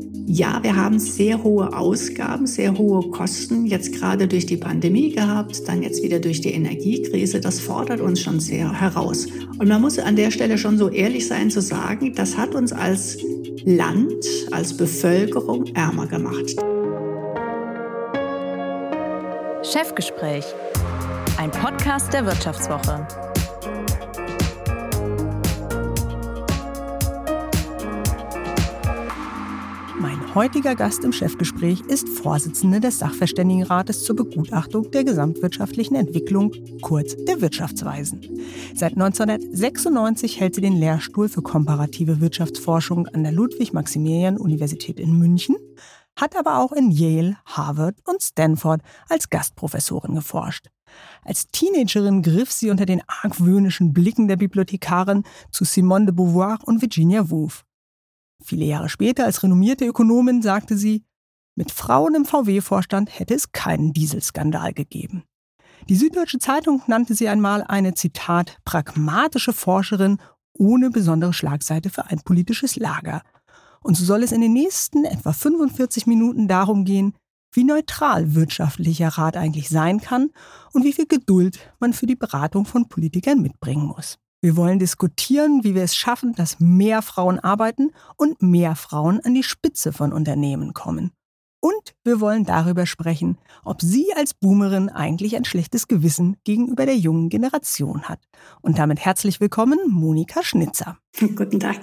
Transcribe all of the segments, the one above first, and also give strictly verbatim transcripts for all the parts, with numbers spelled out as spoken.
Ja, wir haben sehr hohe Ausgaben, sehr hohe Kosten, jetzt gerade durch die Pandemie gehabt, dann jetzt wieder durch die Energiekrise. Das fordert uns schon sehr heraus. Und man muss an der Stelle schon so ehrlich sein zu sagen, das hat uns als Land, als Bevölkerung ärmer gemacht. Chefgespräch, ein Podcast der Wirtschaftswoche. Mein heutiger Gast im Chefgespräch ist Vorsitzende des Sachverständigenrates zur Begutachtung der gesamtwirtschaftlichen Entwicklung, kurz der Wirtschaftsweisen. Seit neunzehnhundertsechsundneunzig hält sie den Lehrstuhl für komparative Wirtschaftsforschung an der Ludwig-Maximilian-Universität in München, hat aber auch in Yale, Harvard und Stanford als Gastprofessorin geforscht. Als Teenagerin griff sie unter den argwöhnischen Blicken der Bibliothekarin zu Simone de Beauvoir und Virginia Woolf. Viele Jahre später, als renommierte Ökonomin, sagte sie, mit Frauen im V W-Vorstand hätte es keinen Dieselskandal gegeben. Die Süddeutsche Zeitung nannte sie einmal eine, Zitat, pragmatische Forscherin ohne besondere Schlagseite für ein politisches Lager. Und so soll es in den nächsten etwa fünfundvierzig Minuten darum gehen, wie neutral wirtschaftlicher Rat eigentlich sein kann und wie viel Geduld man für die Beratung von Politikern mitbringen muss. Wir wollen diskutieren, wie wir es schaffen, dass mehr Frauen arbeiten und mehr Frauen an die Spitze von Unternehmen kommen. Und wir wollen darüber sprechen, ob sie als Boomerin eigentlich ein schlechtes Gewissen gegenüber der jungen Generation hat. Und damit herzlich willkommen, Monika Schnitzer. Guten Tag.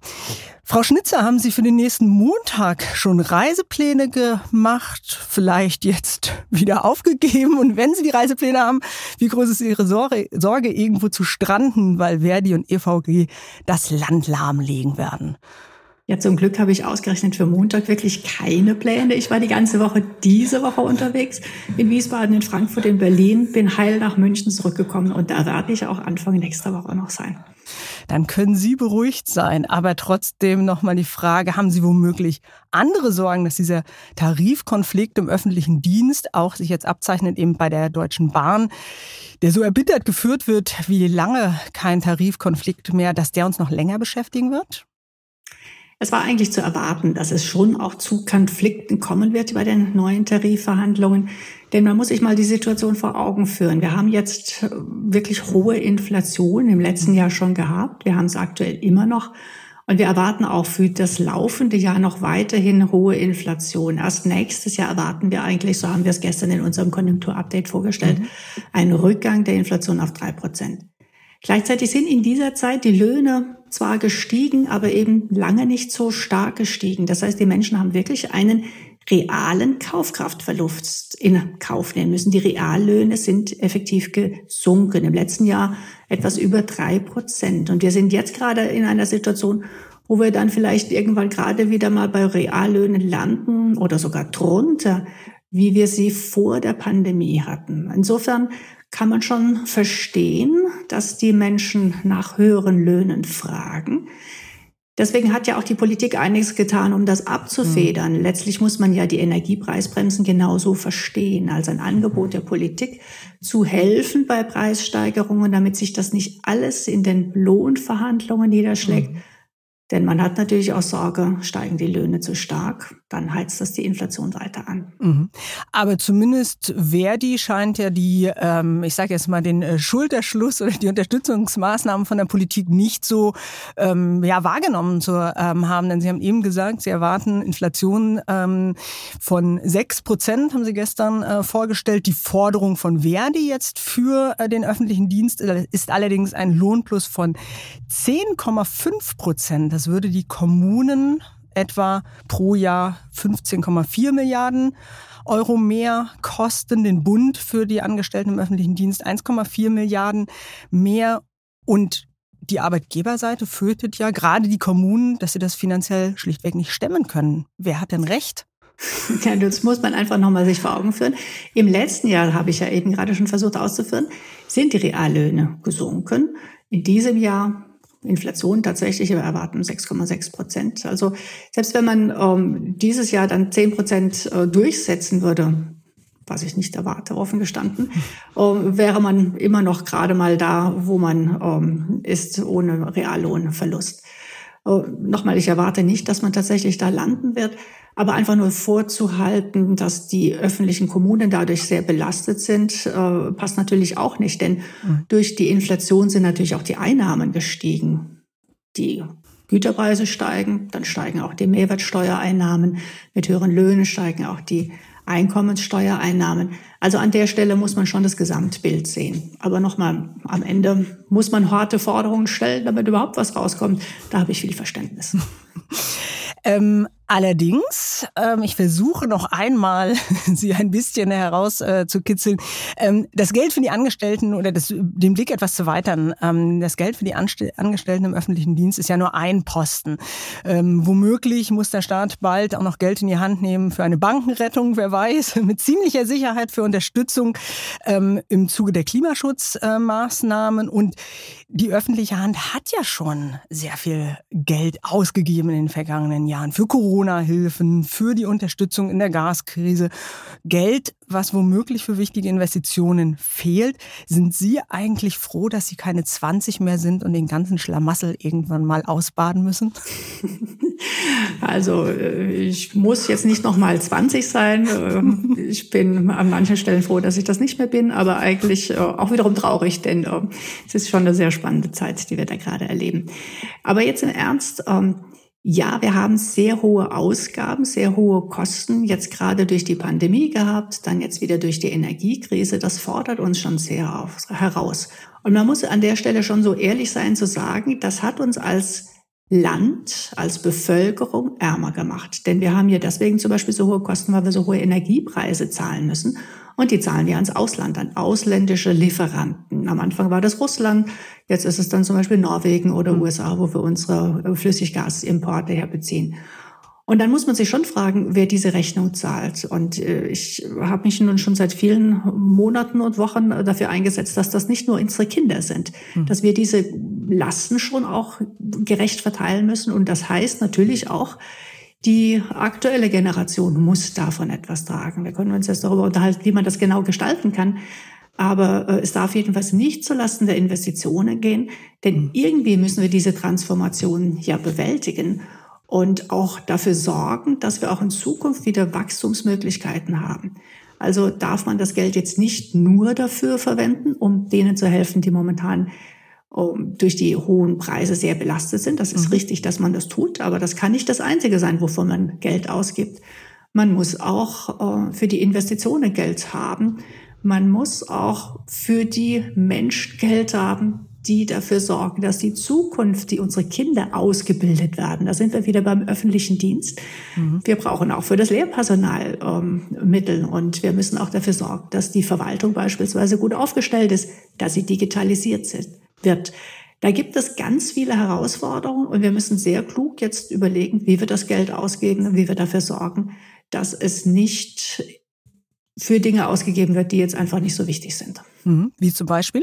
Frau Schnitzer, haben Sie für den nächsten Montag schon Reisepläne gemacht, vielleicht jetzt wieder aufgegeben? Und wenn Sie die Reisepläne haben, wie groß ist Ihre Sorge, Sorge irgendwo zu stranden, weil Verdi und E V G das Land lahmlegen werden? Ja, zum Glück habe ich ausgerechnet für Montag wirklich keine Pläne. Ich war die ganze Woche diese Woche unterwegs, in Wiesbaden, in Frankfurt, in Berlin, bin heil nach München zurückgekommen und da werde ich auch Anfang nächster Woche noch sein. Dann können Sie beruhigt sein. Aber trotzdem nochmal die Frage, haben Sie womöglich andere Sorgen, dass dieser Tarifkonflikt im öffentlichen Dienst auch sich jetzt abzeichnet, eben bei der Deutschen Bahn, der so erbittert geführt wird, wie lange kein Tarifkonflikt mehr, dass der uns noch länger beschäftigen wird? Es war eigentlich zu erwarten, dass es schon auch zu Konflikten kommen wird bei den neuen Tarifverhandlungen. Denn man muss sich mal die Situation vor Augen führen. Wir haben jetzt wirklich hohe Inflation im letzten Jahr schon gehabt. Wir haben es aktuell immer noch. Und wir erwarten auch für das laufende Jahr noch weiterhin hohe Inflation. Erst nächstes Jahr erwarten wir eigentlich, so haben wir es gestern in unserem Konjunkturupdate vorgestellt, mhm. einen Rückgang der Inflation auf drei Prozent. Gleichzeitig sind in dieser Zeit die Löhne zwar gestiegen, aber eben lange nicht so stark gestiegen. Das heißt, die Menschen haben wirklich einen realen Kaufkraftverlust in Kauf nehmen müssen. Die Reallöhne sind effektiv gesunken. Im letzten Jahr etwas über drei Prozent. Und wir sind jetzt gerade in einer Situation, wo wir dann vielleicht irgendwann gerade wieder mal bei Reallöhnen landen oder sogar drunter, wie wir sie vor der Pandemie hatten. Insofern kann man schon verstehen, dass die Menschen nach höheren Löhnen fragen. Deswegen hat ja auch die Politik einiges getan, um das abzufedern. Mhm. Letztlich muss man ja die Energiepreisbremsen genauso verstehen, als ein Angebot der Politik, zu helfen bei Preissteigerungen, damit sich das nicht alles in den Lohnverhandlungen niederschlägt. Mhm. Denn man hat natürlich auch Sorge, steigen die Löhne zu stark, dann heizt das die Inflation weiter an. Mhm. Aber zumindest Verdi scheint ja die, ähm, ich sage jetzt mal, den Schulterschluss oder die Unterstützungsmaßnahmen von der Politik nicht so ähm, ja, wahrgenommen zu ähm, haben. Denn Sie haben eben gesagt, Sie erwarten Inflation ähm, von sechs Prozent, haben Sie gestern äh, vorgestellt. Die Forderung von Verdi jetzt für äh, den öffentlichen Dienst ist allerdings ein Lohnplus von zehn Komma fünf Prozent. Das würde die Kommunen etwa pro Jahr fünfzehn Komma vier Milliarden Euro mehr kosten, den Bund für die Angestellten im öffentlichen Dienst eins Komma vier Milliarden mehr. Und die Arbeitgeberseite fürchtet ja gerade die Kommunen, dass sie das finanziell schlichtweg nicht stemmen können. Wer hat denn recht? Ja, das muss man einfach nochmal sich vor Augen führen. Im letzten Jahr, habe ich ja eben gerade schon versucht auszuführen, sind die Reallöhne gesunken. In diesem Jahr Inflation tatsächlich, wir erwarten sechs Komma sechs Prozent. Also selbst wenn man ähm, dieses Jahr dann zehn Prozent äh, durchsetzen würde, was ich nicht erwarte, offen gestanden, äh, wäre man immer noch gerade mal da, wo man ähm, ist, ohne Reallohnverlust. Nochmal, ich erwarte nicht, dass man tatsächlich da landen wird, aber einfach nur vorzuhalten, dass die öffentlichen Kommunen dadurch sehr belastet sind, äh, passt natürlich auch nicht, denn mhm. durch die Inflation sind natürlich auch die Einnahmen gestiegen. Die Güterpreise steigen, dann steigen auch die Mehrwertsteuereinnahmen, mit höheren Löhnen steigen auch die Einkommenssteuereinnahmen. Also an der Stelle muss man schon das Gesamtbild sehen. Aber nochmal, am Ende muss man harte Forderungen stellen, damit überhaupt was rauskommt. Da habe ich viel Verständnis. Ähm, allerdings, ähm, ich versuche noch einmal, Sie ein bisschen herauszukitzeln, äh, ähm, das Geld für die Angestellten oder das, den Blick etwas zu weitern, ähm, das Geld für die Anstell- Angestellten im öffentlichen Dienst ist ja nur ein Posten. Ähm, womöglich muss der Staat bald auch noch Geld in die Hand nehmen für eine Bankenrettung, wer weiß, mit ziemlicher Sicherheit für Unterstützung ähm, im Zuge der Klimaschutzmaßnahmen. Äh, Und die öffentliche Hand hat ja schon sehr viel Geld ausgegeben in den vergangenen Jahren für Corona-Hilfen, für die Unterstützung in der Gaskrise. Geld, was womöglich für wichtige Investitionen fehlt. Sind Sie eigentlich froh, dass Sie keine zwanzig mehr sind und den ganzen Schlamassel irgendwann mal ausbaden müssen? Also ich muss jetzt nicht noch mal zwanzig sein. Ich bin an manchen Stellen froh, dass ich das nicht mehr bin, aber eigentlich auch wiederum traurig, denn es ist schon eine sehr spannende Zeit, die wir da gerade erleben. Aber jetzt im Ernst, ja, wir haben sehr hohe Ausgaben, sehr hohe Kosten, jetzt gerade durch die Pandemie gehabt, dann jetzt wieder durch die Energiekrise. Das fordert uns schon sehr auf, heraus. Und man muss an der Stelle schon so ehrlich sein zu sagen, das hat uns als Land, als Bevölkerung ärmer gemacht. Denn wir haben ja deswegen zum Beispiel so hohe Kosten, weil wir so hohe Energiepreise zahlen müssen. Und die zahlen wir ans Ausland, an ausländische Lieferanten. Am Anfang war das Russland, jetzt ist es dann zum Beispiel Norwegen oder U S A, wo wir unsere Flüssiggasimporte herbeziehen. Und dann muss man sich schon fragen, wer diese Rechnung zahlt. Und ich habe mich nun schon seit vielen Monaten und Wochen dafür eingesetzt, dass das nicht nur unsere Kinder sind, mhm. dass wir diese Lasten schon auch gerecht verteilen müssen. Und das heißt natürlich auch, die aktuelle Generation muss davon etwas tragen. Wir können uns jetzt darüber unterhalten, wie man das genau gestalten kann. Aber äh, es darf jedenfalls nicht zulasten der Investitionen gehen, denn irgendwie müssen wir diese Transformation ja bewältigen und auch dafür sorgen, dass wir auch in Zukunft wieder Wachstumsmöglichkeiten haben. Also darf man das Geld jetzt nicht nur dafür verwenden, um denen zu helfen, die momentan durch die hohen Preise sehr belastet sind. Das ist mhm. richtig, dass man das tut, aber das kann nicht das Einzige sein, wovon man Geld ausgibt. Man muss auch äh, für die Investitionen Geld haben. Man muss auch für die Menschen Geld haben, die dafür sorgen, dass die Zukunft, die unsere Kinder ausgebildet werden. Da sind wir wieder beim öffentlichen Dienst. Mhm. Wir brauchen auch für das Lehrpersonal ähm, Mittel und wir müssen auch dafür sorgen, dass die Verwaltung beispielsweise gut aufgestellt ist, dass sie digitalisiert sind. wird. Da gibt es ganz viele Herausforderungen und wir müssen sehr klug jetzt überlegen, wie wir das Geld ausgeben und wie wir dafür sorgen, dass es nicht für Dinge ausgegeben wird, die jetzt einfach nicht so wichtig sind. Mhm. Wie zum Beispiel?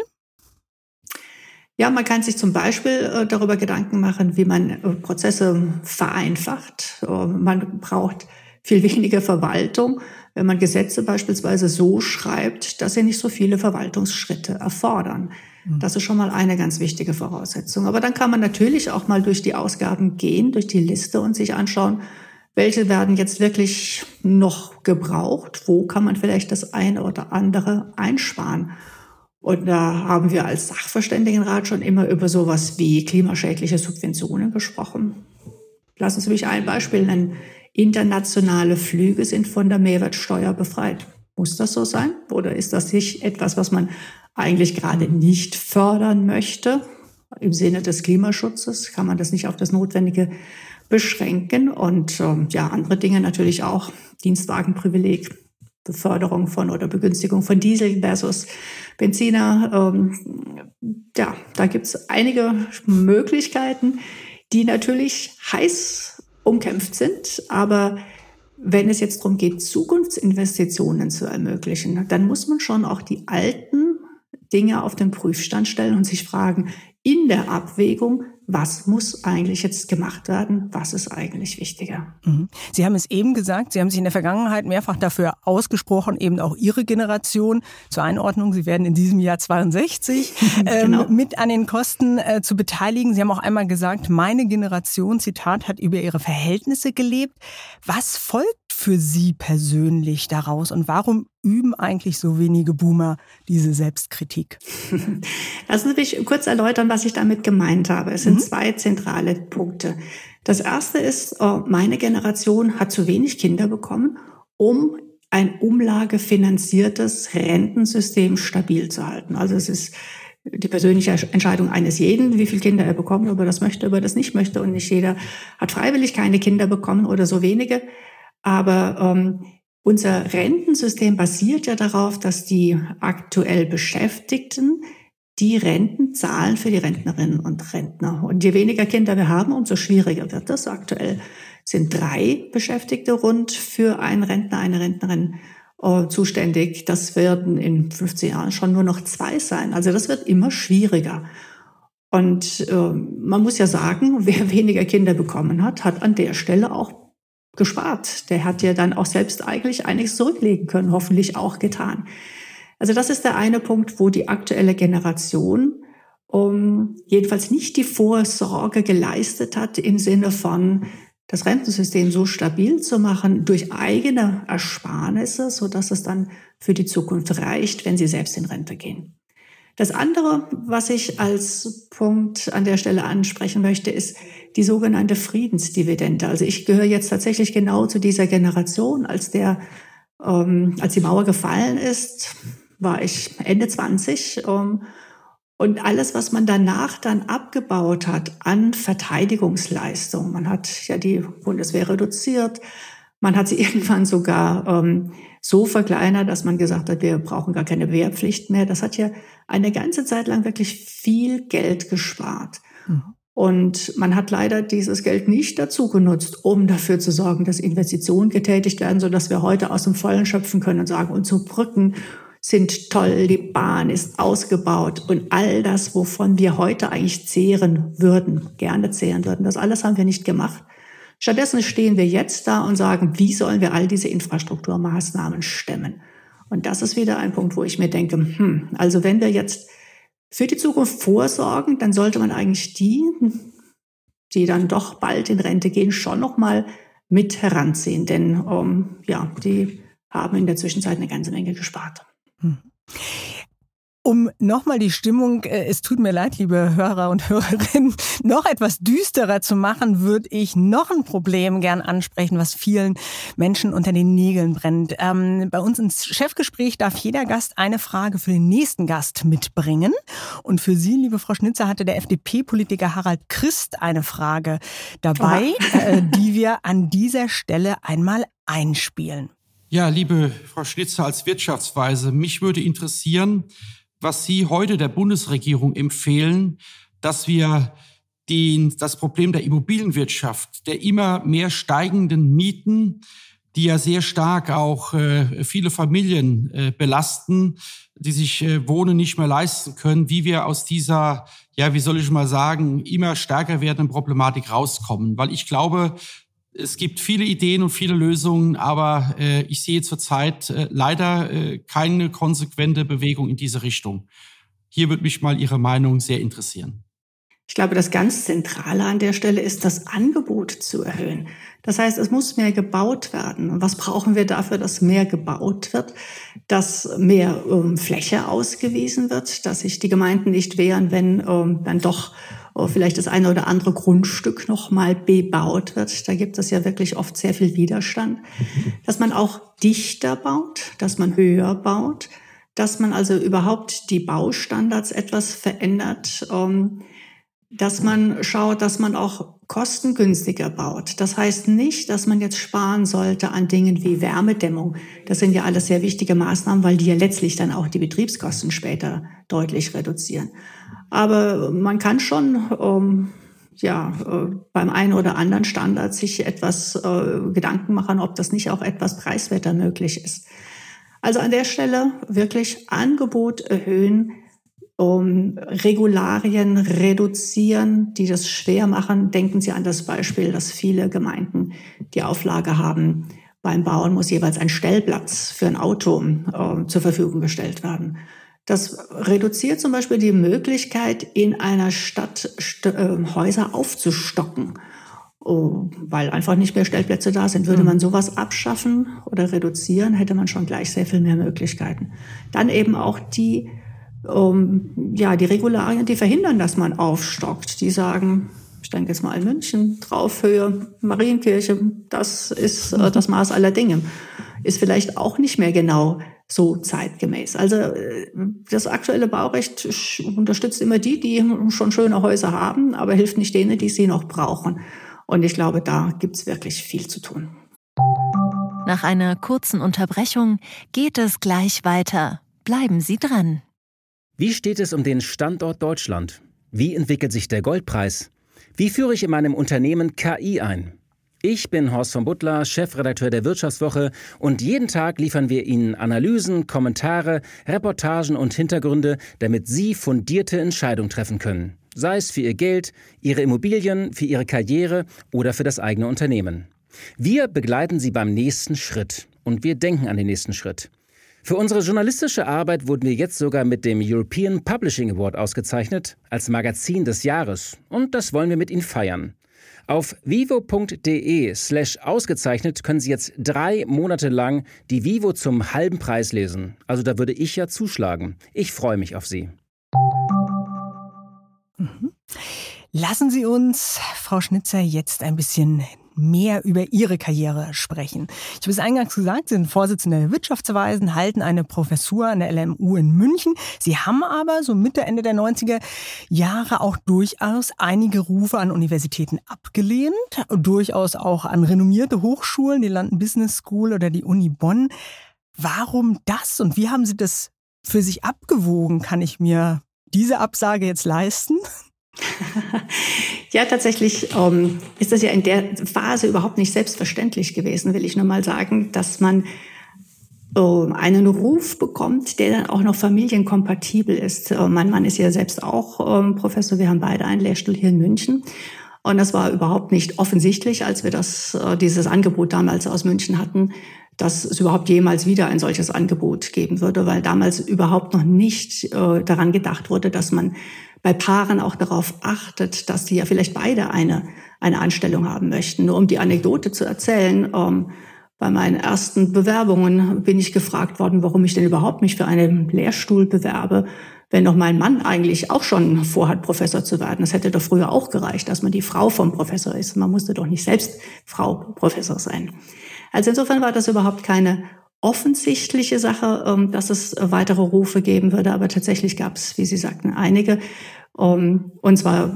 Ja, man kann sich zum Beispiel darüber Gedanken machen, wie man Prozesse vereinfacht. Man braucht viel weniger Verwaltung, wenn man Gesetze beispielsweise so schreibt, dass sie nicht so viele Verwaltungsschritte erfordern. Das ist schon mal eine ganz wichtige Voraussetzung. Aber dann kann man natürlich auch mal durch die Ausgaben gehen, durch die Liste und sich anschauen, welche werden jetzt wirklich noch gebraucht, wo kann man vielleicht das eine oder andere einsparen. Und da haben wir als Sachverständigenrat schon immer über sowas wie klimaschädliche Subventionen gesprochen. Lassen Sie mich ein Beispiel nennen. Internationale Flüge sind von der Mehrwertsteuer befreit. Muss das so sein? Oder ist das nicht etwas, was man eigentlich gerade nicht fördern möchte? Im Sinne des Klimaschutzes kann man das nicht auf das Notwendige beschränken. Und ähm, ja, andere Dinge natürlich auch. Dienstwagenprivileg, Beförderung von oder Begünstigung von Diesel versus Benziner. Ähm, ja, da gibt es einige Möglichkeiten, die natürlich heiß umkämpft sind. Aber wenn es jetzt darum geht, Zukunftsinvestitionen zu ermöglichen, dann muss man schon auch die alten Dinge auf den Prüfstand stellen und sich fragen, in der Abwägung, was muss eigentlich jetzt gemacht werden, was ist eigentlich wichtiger. Mhm. Sie haben es eben gesagt, Sie haben sich in der Vergangenheit mehrfach dafür ausgesprochen, eben auch Ihre Generation, zur Einordnung, Sie werden in diesem Jahr zweiundsechzig, genau. ähm, mit an den Kosten äh, zu beteiligen. Sie haben auch einmal gesagt, meine Generation, Zitat, hat über ihre Verhältnisse gelebt. Was folgt für Sie persönlich daraus und warum üben eigentlich so wenige Boomer diese Selbstkritik? Lassen Sie mich kurz erläutern, was ich damit gemeint habe. Es sind mhm. zwei zentrale Punkte. Das erste ist, meine Generation hat zu wenig Kinder bekommen, um ein umlagefinanziertes Rentensystem stabil zu halten. Also es ist die persönliche Entscheidung eines jeden, wie viele Kinder er bekommt, ob er das möchte, ob er das nicht möchte. Und nicht jeder hat freiwillig keine Kinder bekommen oder so wenige. Aber ähm, unser Rentensystem basiert ja darauf, dass die aktuell Beschäftigten die Renten zahlen für die Rentnerinnen und Rentner. Und je weniger Kinder wir haben, umso schwieriger wird das. Aktuell sind drei Beschäftigte rund für einen Rentner, eine Rentnerin äh, zuständig. Das werden in fünfzehn Jahren schon nur noch zwei sein. Also das wird immer schwieriger. Und äh, man muss ja sagen, wer weniger Kinder bekommen hat, hat an der Stelle auch gespart. Der hat ja dann auch selbst eigentlich einiges zurücklegen können, hoffentlich auch getan. Also das ist der eine Punkt, wo die aktuelle Generation um, jedenfalls nicht die Vorsorge geleistet hat im Sinne von das Rentensystem so stabil zu machen durch eigene Ersparnisse, sodass es dann für die Zukunft reicht, wenn sie selbst in Rente gehen. Das andere, was ich als Punkt an der Stelle ansprechen möchte, ist die sogenannte Friedensdividende. Also ich gehöre jetzt tatsächlich genau zu dieser Generation. Als der, ähm, als die Mauer gefallen ist, war ich Ende zwanzig. Ähm, und alles, was man danach dann abgebaut hat an Verteidigungsleistung, man hat ja die Bundeswehr reduziert, man hat sie irgendwann sogar ähm, so verkleinert, dass man gesagt hat, wir brauchen gar keine Wehrpflicht mehr. Das hat ja eine ganze Zeit lang wirklich viel Geld gespart. Mhm. Und man hat leider dieses Geld nicht dazu genutzt, um dafür zu sorgen, dass Investitionen getätigt werden, sodass wir heute aus dem Vollen schöpfen können und sagen, unsere Brücken sind toll, die Bahn ist ausgebaut und all das, wovon wir heute eigentlich zehren würden, gerne zehren würden, das alles haben wir nicht gemacht. Stattdessen stehen wir jetzt da und sagen, wie sollen wir all diese Infrastrukturmaßnahmen stemmen? Und das ist wieder ein Punkt, wo ich mir denke, hm, also wenn wir jetzt für die Zukunft vorsorgen, dann sollte man eigentlich die, die dann doch bald in Rente gehen, schon noch mal mit heranziehen. Denn um, ja, die haben in der Zwischenzeit eine ganze Menge gespart. Hm. Um nochmal die Stimmung, es tut mir leid, liebe Hörer und Hörerinnen, noch etwas düsterer zu machen, würde ich noch ein Problem gern ansprechen, was vielen Menschen unter den Nägeln brennt. Ähm, bei uns ins Chefgespräch darf jeder Gast eine Frage für den nächsten Gast mitbringen. Und für Sie, liebe Frau Schnitzer, hatte der F D P-Politiker Harald Christ eine Frage dabei, äh, die wir an dieser Stelle einmal einspielen. Ja, liebe Frau Schnitzer, als Wirtschaftsweise, mich würde interessieren, was Sie heute der Bundesregierung empfehlen, dass wir den, das Problem der Immobilienwirtschaft, der immer mehr steigenden Mieten, die ja sehr stark auch äh, viele Familien äh, belasten, die sich äh, Wohnen nicht mehr leisten können, wie wir aus dieser, ja, wie soll ich mal sagen, immer stärker werdenden Problematik rauskommen. Weil ich glaube, es gibt viele Ideen und viele Lösungen, aber äh, ich sehe zurzeit äh, leider äh, keine konsequente Bewegung in diese Richtung. Hier würde mich mal Ihre Meinung sehr interessieren. Ich glaube, das ganz Zentrale an der Stelle ist, das Angebot zu erhöhen. Das heißt, es muss mehr gebaut werden. Und was brauchen wir dafür, dass mehr gebaut wird, dass mehr ähm, Fläche ausgewiesen wird, dass sich die Gemeinden nicht wehren, wenn ähm, dann doch äh, vielleicht das eine oder andere Grundstück noch mal bebaut wird. Da gibt es ja wirklich oft sehr viel Widerstand. Dass man auch dichter baut, dass man höher baut, dass man also überhaupt die Baustandards etwas verändert, ähm, dass man schaut, dass man auch kostengünstiger baut. Das heißt nicht, dass man jetzt sparen sollte an Dingen wie Wärmedämmung. Das sind ja alles sehr wichtige Maßnahmen, weil die ja letztlich dann auch die Betriebskosten später deutlich reduzieren. Aber man kann schon ähm, ja äh, beim einen oder anderen Standard sich etwas äh, Gedanken machen, ob das nicht auch etwas preiswerter möglich ist. Also an der Stelle wirklich Angebot erhöhen, um, Regularien reduzieren, die das schwer machen. Denken Sie an das Beispiel, dass viele Gemeinden die Auflage haben, beim Bauen muss jeweils ein Stellplatz für ein Auto äh, zur Verfügung gestellt werden. Das reduziert zum Beispiel die Möglichkeit, in einer Stadt St- äh, Häuser aufzustocken. Oh, weil einfach nicht mehr Stellplätze da sind. Würde man sowas abschaffen oder reduzieren, hätte man schon gleich sehr viel mehr Möglichkeiten. Dann eben auch die, um, ja, die Regularien, die verhindern, dass man aufstockt. Die sagen, ich denke jetzt mal an München, Traufhöhe, Marienkirche, das ist äh, das Maß aller Dinge. Ist vielleicht auch nicht mehr genau so zeitgemäß. Also das aktuelle Baurecht unterstützt immer die, die schon schöne Häuser haben, aber hilft nicht denen, die sie noch brauchen. Und ich glaube, da gibt's wirklich viel zu tun. Nach einer kurzen Unterbrechung geht es gleich weiter. Bleiben Sie dran. Wie steht es um den Standort Deutschland? Wie entwickelt sich der Goldpreis? Wie führe ich in meinem Unternehmen K I ein? Ich bin Horst von Butler, Chefredakteur der Wirtschaftswoche, und jeden Tag liefern wir Ihnen Analysen, Kommentare, Reportagen und Hintergründe, damit Sie fundierte Entscheidungen treffen können. Sei es für Ihr Geld, Ihre Immobilien, für Ihre Karriere oder für das eigene Unternehmen. Wir begleiten Sie beim nächsten Schritt und wir denken an den nächsten Schritt. Für unsere journalistische Arbeit wurden wir jetzt sogar mit dem European Publishing Award ausgezeichnet als Magazin des Jahres, und das wollen wir mit Ihnen feiern. Auf vivo.de slash ausgezeichnet können Sie jetzt drei Monate lang die Vivo zum halben Preis lesen. Also da würde ich ja zuschlagen. Ich freue mich auf Sie. Mhm. Lassen Sie uns, Frau Schnitzer, jetzt ein bisschen mehr über Ihre Karriere sprechen. Ich habe es eingangs gesagt, Sie sind Vorsitzende der Wirtschaftsweisen, halten eine Professur an der L M U in München. Sie haben aber so Mitte, Ende der neunziger Jahre auch durchaus einige Rufe an Universitäten abgelehnt, durchaus auch an renommierte Hochschulen, die London Business School oder die Uni Bonn. Warum das und wie haben Sie das für sich abgewogen? Kann ich mir diese Absage jetzt leisten? Ja, tatsächlich ähm, ist das ja in der Phase überhaupt nicht selbstverständlich gewesen, will ich nur mal sagen, dass man äh, einen Ruf bekommt, der dann auch noch familienkompatibel ist. Äh, mein Mann ist ja selbst auch äh, Professor, wir haben beide einen Lehrstuhl hier in München. Und das war überhaupt nicht offensichtlich, als wir das, äh, dieses Angebot damals aus München hatten, dass es überhaupt jemals wieder ein solches Angebot geben würde, weil damals überhaupt noch nicht äh, daran gedacht wurde, dass man bei Paaren auch darauf achtet, dass die ja vielleicht beide eine, eine Anstellung haben möchten. Nur um die Anekdote zu erzählen, ähm, bei meinen ersten Bewerbungen bin ich gefragt worden, warum ich denn überhaupt mich für einen Lehrstuhl bewerbe, wenn doch mein Mann eigentlich auch schon vorhat, Professor zu werden. Das hätte doch früher auch gereicht, dass man die Frau vom Professor ist. Man musste doch nicht selbst Frau Professor sein. Also insofern war das überhaupt keine offensichtliche Sache, dass es weitere Rufe geben würde. Aber tatsächlich gab es, wie Sie sagten, einige. Und zwar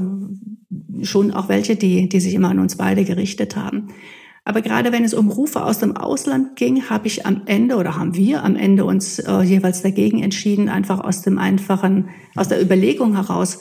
schon auch welche, die, die sich immer an uns beide gerichtet haben. Aber gerade wenn es um Rufe aus dem Ausland ging, habe ich am Ende oder haben wir am Ende uns äh, jeweils dagegen entschieden, einfach aus dem einfachen, aus der Überlegung heraus,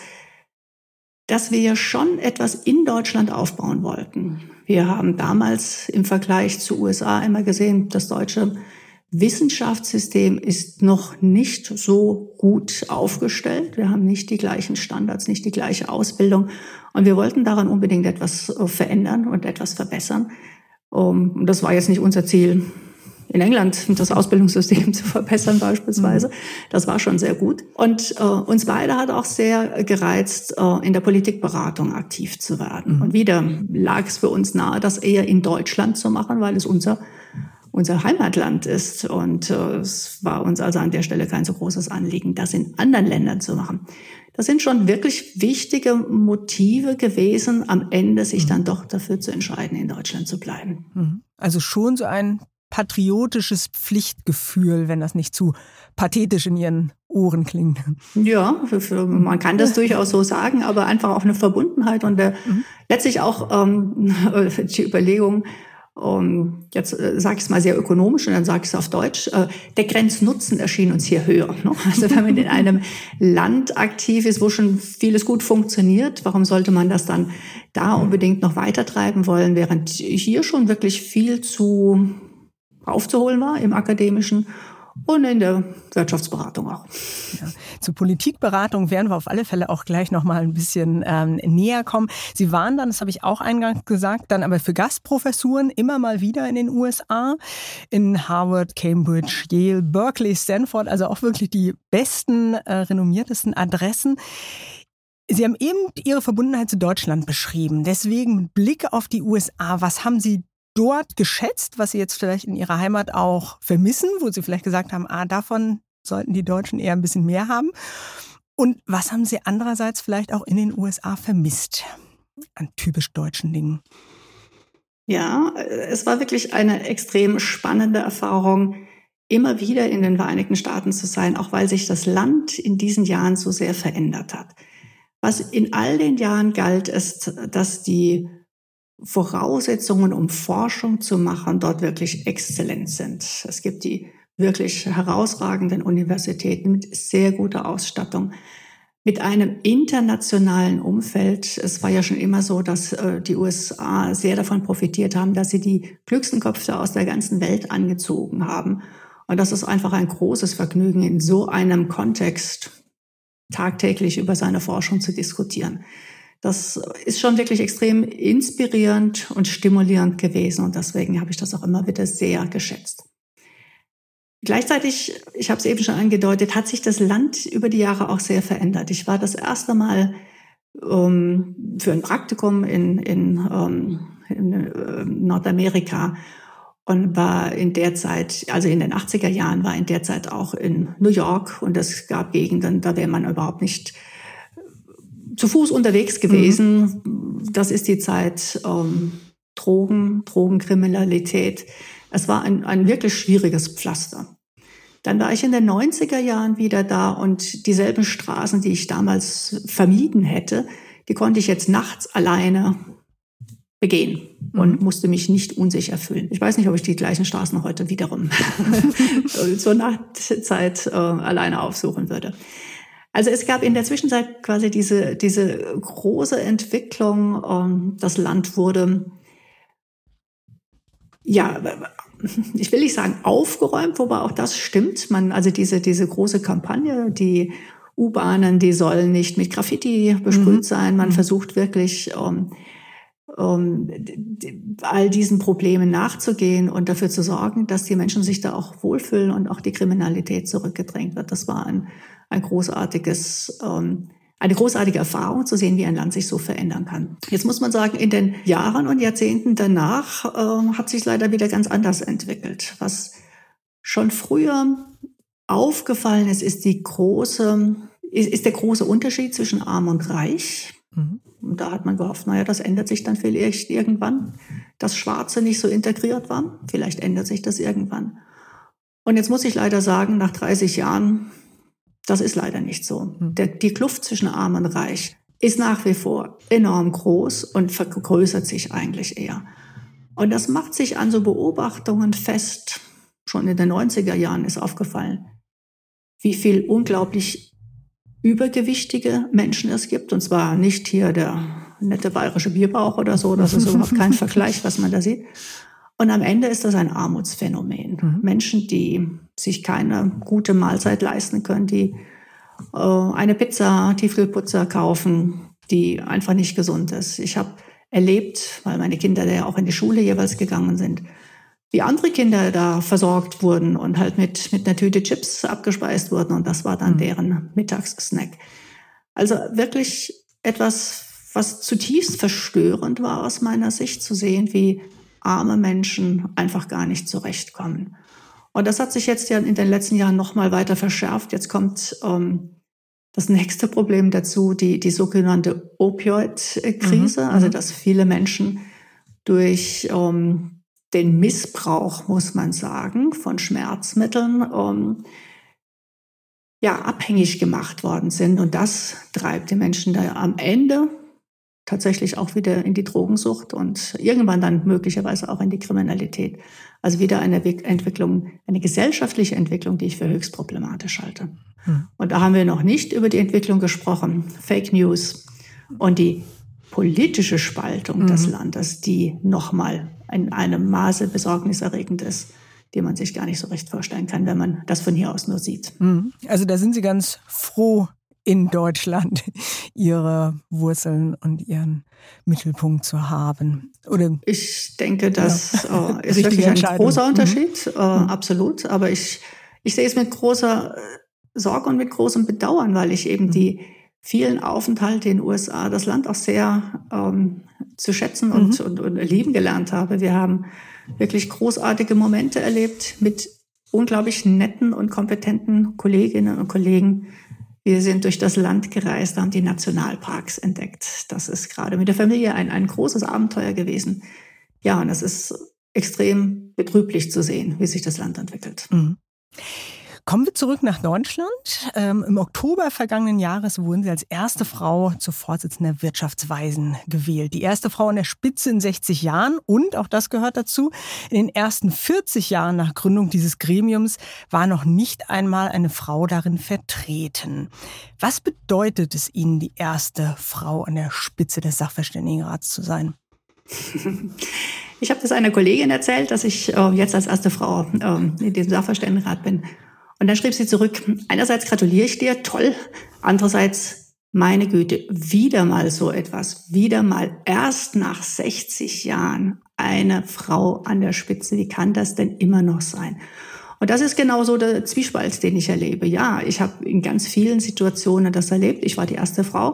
dass wir ja schon etwas in Deutschland aufbauen wollten. Wir haben damals im Vergleich zu U S A immer gesehen, das deutsche Wissenschaftssystem ist noch nicht so gut aufgestellt. Wir haben nicht die gleichen Standards, nicht die gleiche Ausbildung. Und wir wollten daran unbedingt etwas verändern und etwas verbessern. Und das war jetzt nicht unser Ziel, in England das Ausbildungssystem zu verbessern beispielsweise. Das war schon sehr gut. Und äh, uns beide hat auch sehr gereizt, äh, in der Politikberatung aktiv zu werden. Mhm. Und wieder lag es für uns nahe, das eher in Deutschland zu machen, weil es unser unser Heimatland ist. Und äh, es war uns also an der Stelle kein so großes Anliegen, das in anderen Ländern zu machen. Das sind schon wirklich wichtige Motive gewesen, am Ende sich dann doch dafür zu entscheiden, in Deutschland zu bleiben. Also schon so ein patriotisches Pflichtgefühl, wenn das nicht zu pathetisch in Ihren Ohren klingt. Ja, man kann das durchaus so sagen, aber einfach auch eine Verbundenheit und der, mhm. letztlich auch ähm, die Überlegung, Um, jetzt äh, sage ich es mal sehr ökonomisch und dann sage ich es auf Deutsch, äh, der Grenznutzen erschien uns hier höher. Ne? Also wenn man in einem Land aktiv ist, wo schon vieles gut funktioniert, warum sollte man das dann da unbedingt noch weitertreiben wollen, während hier schon wirklich viel zu aufzuholen war im Akademischen und in der Wirtschaftsberatung auch. Ja, zur Politikberatung werden wir auf alle Fälle auch gleich noch mal ein bisschen ähm, näher kommen. Sie waren dann, das habe ich auch eingangs gesagt, dann aber für Gastprofessuren immer mal wieder in den U S A, in Harvard, Cambridge, Yale, Berkeley, Stanford, also auch wirklich die besten, äh, renommiertesten Adressen. Sie haben eben Ihre Verbundenheit zu Deutschland beschrieben. Deswegen mit Blick auf die U S A, was haben Sie dort geschätzt, was Sie jetzt vielleicht in Ihrer Heimat auch vermissen, wo Sie vielleicht gesagt haben, ah, davon sollten die Deutschen eher ein bisschen mehr haben? Und was haben Sie andererseits vielleicht auch in den U S A vermisst an typisch deutschen Dingen? Ja, es war wirklich eine extrem spannende Erfahrung, immer wieder in den Vereinigten Staaten zu sein, auch weil sich das Land in diesen Jahren so sehr verändert hat. Was in all den Jahren galt, ist, dass die Voraussetzungen, um Forschung zu machen, dort wirklich exzellent sind. Es gibt die wirklich herausragenden Universitäten mit sehr guter Ausstattung, mit einem internationalen Umfeld. Es war ja schon immer so, dass äh, die U S A sehr davon profitiert haben, dass sie die klügsten Köpfe aus der ganzen Welt angezogen haben. Und das ist einfach ein großes Vergnügen, in so einem Kontext tagtäglich über seine Forschung zu diskutieren. Das ist schon wirklich extrem inspirierend und stimulierend gewesen und deswegen habe ich das auch immer wieder sehr geschätzt. Gleichzeitig, ich habe es eben schon angedeutet, hat sich das Land über die Jahre auch sehr verändert. Ich war das erste Mal ähm, für ein Praktikum in, in, ähm, in äh, Nordamerika und war in der Zeit, also in den achtziger Jahren, war in der Zeit auch in New York und es gab Gegenden, da wäre man überhaupt nicht zu Fuß unterwegs gewesen. Mhm. Das ist die Zeit ähm, Drogen, Drogenkriminalität. Es war ein, ein wirklich schwieriges Pflaster. Dann war ich in den neunziger Jahren wieder da und dieselben Straßen, die ich damals vermieden hätte, die konnte ich jetzt nachts alleine begehen und musste mich nicht unsicher fühlen. Ich weiß nicht, ob ich die gleichen Straßen heute wiederum zur Nachtzeit äh, alleine aufsuchen würde. Also es gab in der Zwischenzeit quasi diese, diese große Entwicklung. Ähm, das Land wurde, ja, ich will nicht sagen aufgeräumt, wobei auch das stimmt. Man, also diese, diese große Kampagne, die U-Bahnen, die sollen nicht mit Graffiti besprüht mhm. sein. Man mhm. versucht wirklich, um, um all diesen Problemen nachzugehen und dafür zu sorgen, dass die Menschen sich da auch wohlfühlen und auch die Kriminalität zurückgedrängt wird. Das war ein ein großartiges, ähm, eine großartige Erfahrung zu sehen, wie ein Land sich so verändern kann. Jetzt muss man sagen, in den Jahren und Jahrzehnten danach äh, hat sich leider wieder ganz anders entwickelt. Was schon früher aufgefallen ist, ist die große, ist, ist der große Unterschied zwischen Arm und Reich. Mhm. Und da hat man gehofft, naja, das ändert sich dann vielleicht irgendwann, dass Schwarze nicht so integriert waren. Vielleicht ändert sich das irgendwann. Und jetzt muss ich leider sagen, nach dreißig Jahren, das ist leider nicht so. Der, die Kluft zwischen Arm und Reich ist nach wie vor enorm groß und vergrößert sich eigentlich eher. Und das macht sich an so Beobachtungen fest. Schon in den neunziger Jahren ist aufgefallen, wie viel unglaublich übergewichtige Menschen es gibt. Und zwar nicht hier der nette bayerische Bierbauch oder so. Das ist überhaupt kein Vergleich, was man da sieht. Und am Ende ist das ein Armutsphänomen. Mhm. Menschen, die sich keine gute Mahlzeit leisten können, die äh, eine Pizza, Tiefkühlpizza kaufen, die einfach nicht gesund ist. Ich habe erlebt, weil meine Kinder da ja auch in die Schule jeweils gegangen sind, wie andere Kinder da versorgt wurden und halt mit, mit einer Tüte Chips abgespeist wurden. Und das war dann mhm. deren Mittagssnack. Also wirklich etwas, was zutiefst verstörend war aus meiner Sicht, zu sehen, wie arme Menschen einfach gar nicht zurechtkommen. Und das hat sich jetzt ja in den letzten Jahren noch mal weiter verschärft. Jetzt kommt ähm, das nächste Problem dazu, die, die sogenannte Opioid-Krise. Mhm. Also, dass viele Menschen durch ähm, den Missbrauch, muss man sagen, von Schmerzmitteln ähm, ja, abhängig gemacht worden sind. Und das treibt die Menschen da am Ende tatsächlich auch wieder in die Drogensucht und irgendwann dann möglicherweise auch in die Kriminalität. Also wieder eine Entwicklung, eine gesellschaftliche Entwicklung, die ich für höchst problematisch halte. Hm. Und da haben wir noch nicht über die Entwicklung gesprochen, Fake News und die politische Spaltung mhm. des Landes, die nochmal in einem Maße besorgniserregend ist. die man sich gar nicht so recht vorstellen kann, wenn man das von hier aus nur sieht. Also da sind Sie ganz froh, in Deutschland ihre Wurzeln und ihren Mittelpunkt zu haben. Oder ich denke, das ja. äh, ist wirklich ein großer Unterschied, mhm. äh, absolut. Aber ich, ich sehe es mit großer Sorge und mit großem Bedauern, weil ich eben mhm. die vielen Aufenthalte in den U S A, das Land auch sehr ähm, zu schätzen und, mhm. und, und lieben gelernt habe. Wir haben wirklich großartige Momente erlebt mit unglaublich netten und kompetenten Kolleginnen und Kollegen. Wir sind durch das Land gereist, haben die Nationalparks entdeckt. Das ist gerade mit der Familie ein, ein großes Abenteuer gewesen. Ja, und es ist extrem betrüblich zu sehen, wie sich das Land entwickelt. Mhm. Kommen wir zurück nach Deutschland. Ähm, Im Oktober vergangenen Jahres wurden Sie als erste Frau zur Vorsitzenden der Wirtschaftsweisen gewählt. Die erste Frau an der Spitze in sechzig Jahren und, auch das gehört dazu, in den ersten vierzig Jahren nach Gründung dieses Gremiums war noch nicht einmal eine Frau darin vertreten. Was bedeutet es Ihnen, die erste Frau an der Spitze des Sachverständigenrats zu sein? Ich habe das einer Kollegin erzählt, dass ich äh, jetzt als erste Frau äh, in diesem Sachverständigenrat bin. Und dann schrieb sie zurück, einerseits gratuliere ich dir, toll, andererseits, meine Güte, wieder mal so etwas, wieder mal erst nach sechzig Jahren eine Frau an der Spitze. Wie kann das denn immer noch sein? Und das ist genau so der Zwiespalt, den ich erlebe. Ja, ich habe in ganz vielen Situationen das erlebt. Ich war die erste Frau.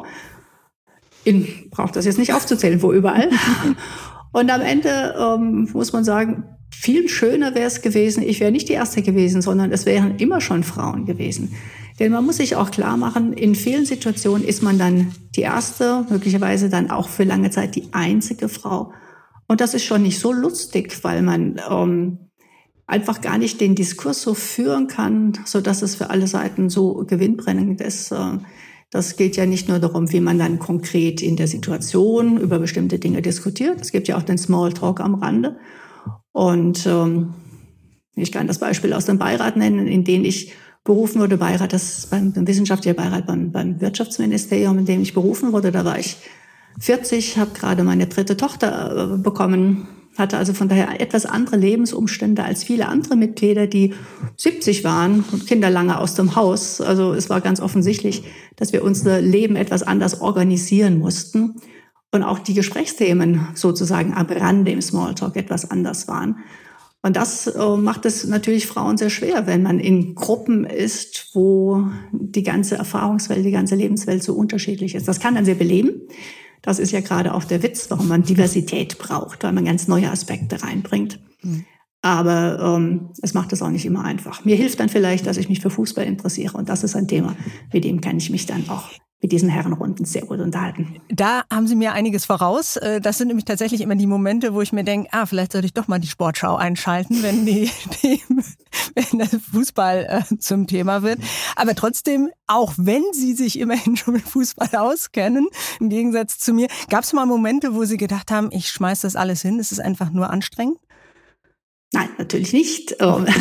Ich brauche das jetzt nicht aufzuzählen, wo überall. Und am Ende ähm, muss man sagen, viel schöner wäre es gewesen, ich wäre nicht die Erste gewesen, sondern es wären immer schon Frauen gewesen. Denn man muss sich auch klar machen, in vielen Situationen ist man dann die Erste, möglicherweise dann auch für lange Zeit die einzige Frau. Und das ist schon nicht so lustig, weil man ähm, einfach gar nicht den Diskurs so führen kann, sodass es für alle Seiten so gewinnbringend ist. Äh, Das geht ja nicht nur darum, wie man dann konkret in der Situation über bestimmte Dinge diskutiert. Es gibt ja auch den Smalltalk am Rande. Und ähm, ich kann das Beispiel aus dem Beirat nennen, in den ich berufen wurde. Beirat, das ist beim, beim wissenschaftlichen Beirat beim, beim Wirtschaftsministerium, in dem ich berufen wurde. Da war ich vierzig, habe gerade meine dritte Tochter äh, bekommen, hatte also von daher etwas andere Lebensumstände als viele andere Mitglieder, die siebzig waren und Kinder lange aus dem Haus. Also es war ganz offensichtlich, dass wir unser Leben etwas anders organisieren mussten und auch die Gesprächsthemen sozusagen am Rande im Smalltalk etwas anders waren. Und das äh, macht es natürlich Frauen sehr schwer, wenn man in Gruppen ist, wo die ganze Erfahrungswelt, die ganze Lebenswelt so unterschiedlich ist. Das kann dann sehr beleben. Das ist ja gerade auch der Witz, warum man Diversität braucht, weil man ganz neue Aspekte reinbringt. Mhm. Aber ähm, es macht es auch nicht immer einfach. Mir hilft dann vielleicht, dass ich mich für Fußball interessiere. Und das ist ein Thema, mit dem kann ich mich dann auch mit diesen Herrenrunden sehr gut unterhalten. Da haben Sie mir einiges voraus. Das sind nämlich tatsächlich immer die Momente, wo ich mir denke, ah, vielleicht sollte ich doch mal die Sportschau einschalten, wenn, die, die, wenn das Fußball äh, zum Thema wird. Aber trotzdem, auch wenn Sie sich immerhin schon mit Fußball auskennen, im Gegensatz zu mir, gab es mal Momente, wo Sie gedacht haben, ich schmeiß das alles hin, es ist einfach nur anstrengend? Nein, natürlich nicht.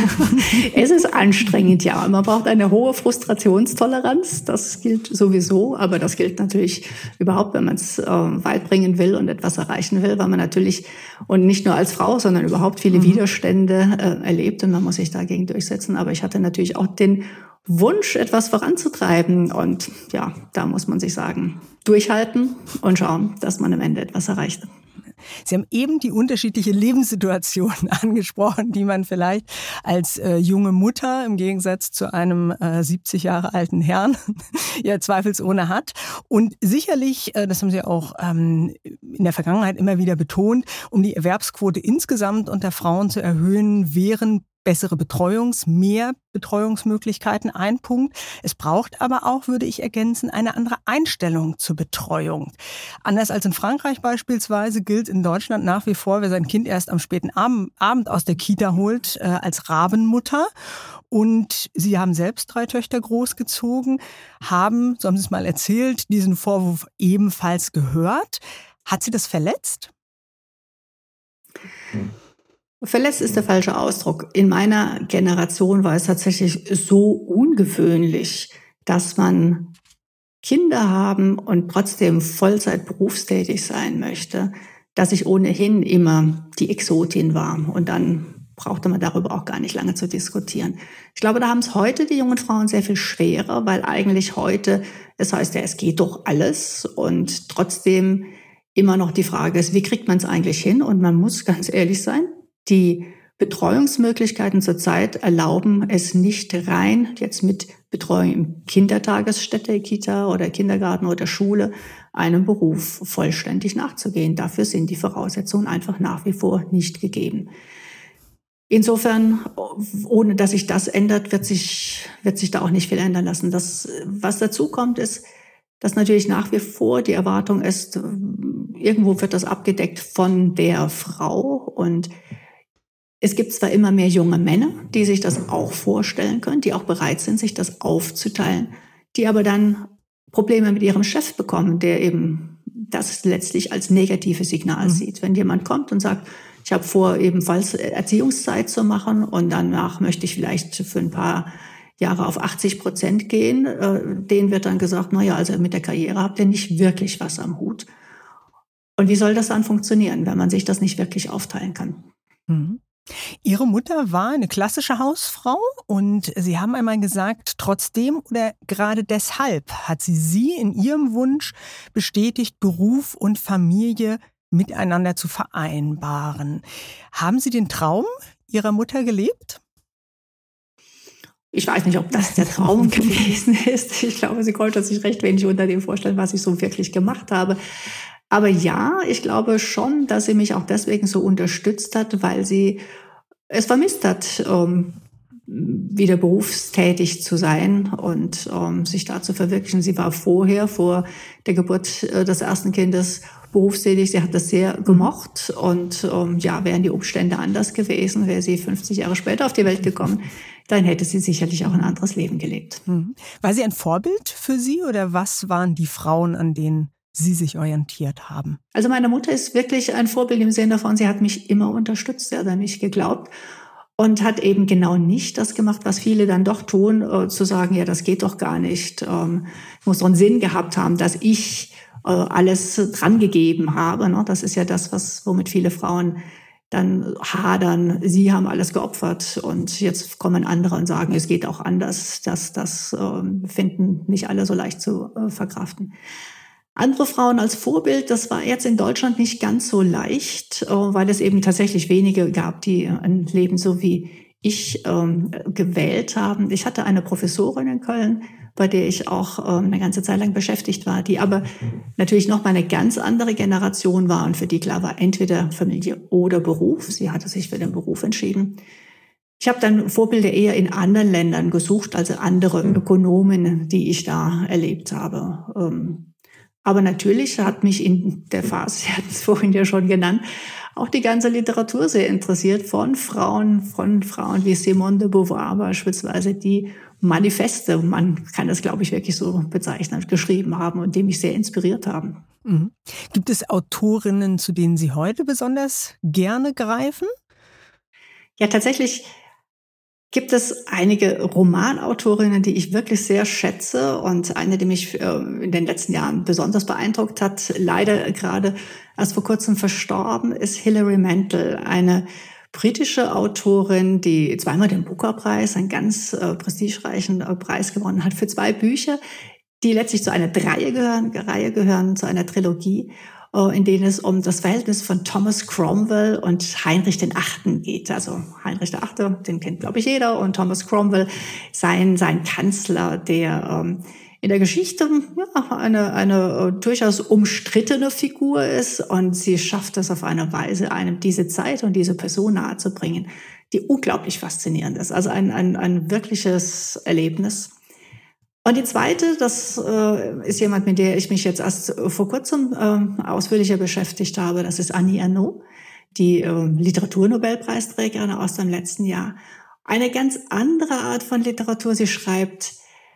Es ist anstrengend, ja. Man braucht eine hohe Frustrationstoleranz. Das gilt sowieso, aber das gilt natürlich überhaupt, wenn man es äh, weit bringen will und etwas erreichen will, weil man natürlich, und nicht nur als Frau, sondern überhaupt viele mhm. Widerstände äh, erlebt und man muss sich dagegen durchsetzen. Aber ich hatte natürlich auch den Wunsch, etwas voranzutreiben und ja, da muss man sich sagen, durchhalten und schauen, dass man am Ende etwas erreicht. Sie haben eben die unterschiedliche Lebenssituation angesprochen, die man vielleicht als äh, junge Mutter im Gegensatz zu einem äh, siebzig Jahre alten Herrn ja zweifelsohne hat. Und sicherlich, äh, das haben Sie auch ähm, in der Vergangenheit immer wieder betont, um die Erwerbsquote insgesamt unter Frauen zu erhöhen, wären bessere Betreuungs-, mehr Betreuungsmöglichkeiten ein Punkt. Es braucht aber auch, würde ich ergänzen, eine andere Einstellung zur Betreuung. Anders als in Frankreich beispielsweise gilt in Deutschland nach wie vor, wer sein Kind erst am späten Abend aus der Kita holt, äh, als Rabenmutter. Und Sie haben selbst drei Töchter großgezogen, haben, so haben Sie es mal erzählt, diesen Vorwurf ebenfalls gehört. Hat Sie das verletzt? Hm. Verletzt ist der falsche Ausdruck. In meiner Generation war es tatsächlich so ungewöhnlich, dass man Kinder haben und trotzdem Vollzeit berufstätig sein möchte, dass ich ohnehin immer die Exotin war. Und dann brauchte man darüber auch gar nicht lange zu diskutieren. Ich glaube, da haben es heute die jungen Frauen sehr viel schwerer, weil eigentlich heute, es heißt ja, es geht doch alles und trotzdem immer noch die Frage ist, wie kriegt man es eigentlich hin? Und man muss ganz ehrlich sein, die Betreuungsmöglichkeiten zurzeit erlauben es nicht rein, jetzt mit Betreuung im Kindertagesstätte, Kita oder Kindergarten oder Schule, einem Beruf vollständig nachzugehen. Dafür sind die Voraussetzungen einfach nach wie vor nicht gegeben. Insofern, ohne dass sich das ändert, wird sich, wird sich da auch nicht viel ändern lassen. Das, was dazu kommt, ist, dass natürlich nach wie vor die Erwartung ist, irgendwo wird das abgedeckt von der Frau. Und es gibt zwar immer mehr junge Männer, die sich das auch vorstellen können, die auch bereit sind, sich das aufzuteilen, die aber dann Probleme mit ihrem Chef bekommen, der eben das letztlich als negatives Signal mhm. sieht. Wenn jemand kommt und sagt, ich habe vor, ebenfalls Erziehungszeit zu machen und danach möchte ich vielleicht für ein paar Jahre auf achtzig Prozent gehen, äh, denen wird dann gesagt, na ja, also mit der Karriere habt ihr nicht wirklich was am Hut. Und wie soll das dann funktionieren, wenn man sich das nicht wirklich aufteilen kann? Mhm. Ihre Mutter war eine klassische Hausfrau und Sie haben einmal gesagt, trotzdem oder gerade deshalb hat sie Sie in Ihrem Wunsch bestätigt, Beruf und Familie miteinander zu vereinbaren. Haben Sie den Traum Ihrer Mutter gelebt? Ich weiß nicht, ob das der Traum gewesen ist. Ich glaube, sie konnte sich recht wenig unter dem vorstellen, was ich so wirklich gemacht habe. Aber ja, ich glaube schon, dass sie mich auch deswegen so unterstützt hat, weil sie es vermisst hat, ähm, wieder berufstätig zu sein und ähm, sich da zu verwirklichen. Sie war vorher, vor der Geburt äh, des ersten Kindes, berufstätig. Sie hat das sehr gemocht und ähm, ja, wären die Umstände anders gewesen, wäre sie fünfzig Jahre später auf die Welt gekommen, dann hätte sie sicherlich auch ein anderes Leben gelebt. Mhm. War sie ein Vorbild für Sie oder was waren die Frauen, an denen Sie sich orientiert haben? Also meine Mutter ist wirklich ein Vorbild im Sinne davon, sie hat mich immer unterstützt, sie hat an mich geglaubt und hat eben genau nicht das gemacht, was viele dann doch tun, äh, zu sagen, ja, das geht doch gar nicht. Ähm, ich muss doch einen Sinn gehabt haben, dass ich äh, alles dran gegeben habe. Ne? Das ist ja das, was womit viele Frauen dann hadern. Sie haben alles geopfert und jetzt kommen andere und sagen, es geht auch anders. Das, das äh, finden nicht alle so leicht zu äh, verkraften. Andere Frauen als Vorbild, das war jetzt in Deutschland nicht ganz so leicht, weil es eben tatsächlich wenige gab, die ein Leben so wie ich ähm, gewählt haben. Ich hatte eine Professorin in Köln, bei der ich auch ähm, eine ganze Zeit lang beschäftigt war, die aber natürlich noch mal eine ganz andere Generation war und für die klar war, entweder Familie oder Beruf. Sie hatte sich für den Beruf entschieden. Ich habe dann Vorbilder eher in anderen Ländern gesucht, also andere Ökonomen, die ich da erlebt habe. Ähm, Aber natürlich hat mich in der Phase, Sie hatten es vorhin ja schon genannt, auch die ganze Literatur sehr interessiert von Frauen, von Frauen wie Simone de Beauvoir beispielsweise, die Manifeste, man kann das, glaube ich, wirklich so bezeichnen, geschrieben haben und die mich sehr inspiriert haben. Mhm. Gibt es Autorinnen, zu denen Sie heute besonders gerne greifen? Ja, tatsächlich gibt es einige Romanautorinnen, die ich wirklich sehr schätze und eine, die mich in den letzten Jahren besonders beeindruckt hat, leider gerade erst vor kurzem verstorben, ist Hilary Mantel, eine britische Autorin, die zweimal den Booker-Preis, einen ganz äh, prestigereichen äh, Preis gewonnen hat für zwei Bücher, die letztlich zu einer Reihe gehören, Reihe gehören, zu einer Trilogie, in denen es um das Verhältnis von Thomas Cromwell und Heinrich der Achte geht. Also Heinrich der Achte, den kennt, glaube ich, jeder, und Thomas Cromwell, sein, sein Kanzler, der ähm, in der Geschichte ja, eine, eine äh, durchaus umstrittene Figur ist. Und sie schafft es auf eine Weise, einem diese Zeit und diese Person nahezubringen, die unglaublich faszinierend ist. Also ein, ein, ein wirkliches Erlebnis. Und die zweite, das äh, ist jemand, mit der ich mich jetzt erst vor kurzem äh, ausführlicher beschäftigt habe. Das ist Annie Ernaux, die äh, Literaturnobelpreisträgerin aus dem letzten Jahr. Eine ganz andere Art von Literatur. Sie schreibt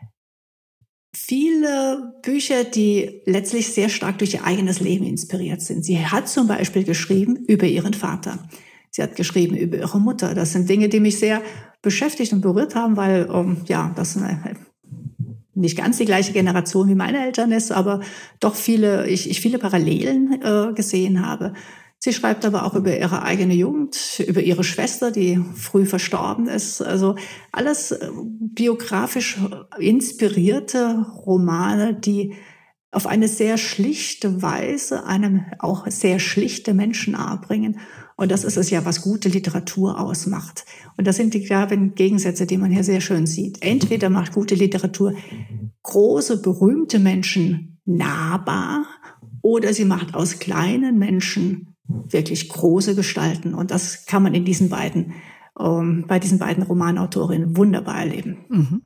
viele Bücher, die letztlich sehr stark durch ihr eigenes Leben inspiriert sind. Sie hat zum Beispiel geschrieben über ihren Vater. Sie hat geschrieben über ihre Mutter. Das sind Dinge, die mich sehr beschäftigt und berührt haben, weil ähm, ja, das eine nicht ganz die gleiche Generation wie meine Eltern ist, aber doch viele, ich, ich viele Parallelen äh, gesehen habe. Sie schreibt aber auch über ihre eigene Jugend, über ihre Schwester, die früh verstorben ist. Also alles biografisch inspirierte Romane, die auf eine sehr schlichte Weise einem auch sehr schlichte Menschen nahebringen. Und das ist es ja, was gute Literatur ausmacht. Und das sind die klaren Gegensätze, die man hier sehr schön sieht. Entweder macht gute Literatur große, berühmte Menschen nahbar, oder sie macht aus kleinen Menschen wirklich große Gestalten. Und das kann man in diesen beiden, ähm, bei diesen beiden Romanautorinnen wunderbar erleben. Mhm.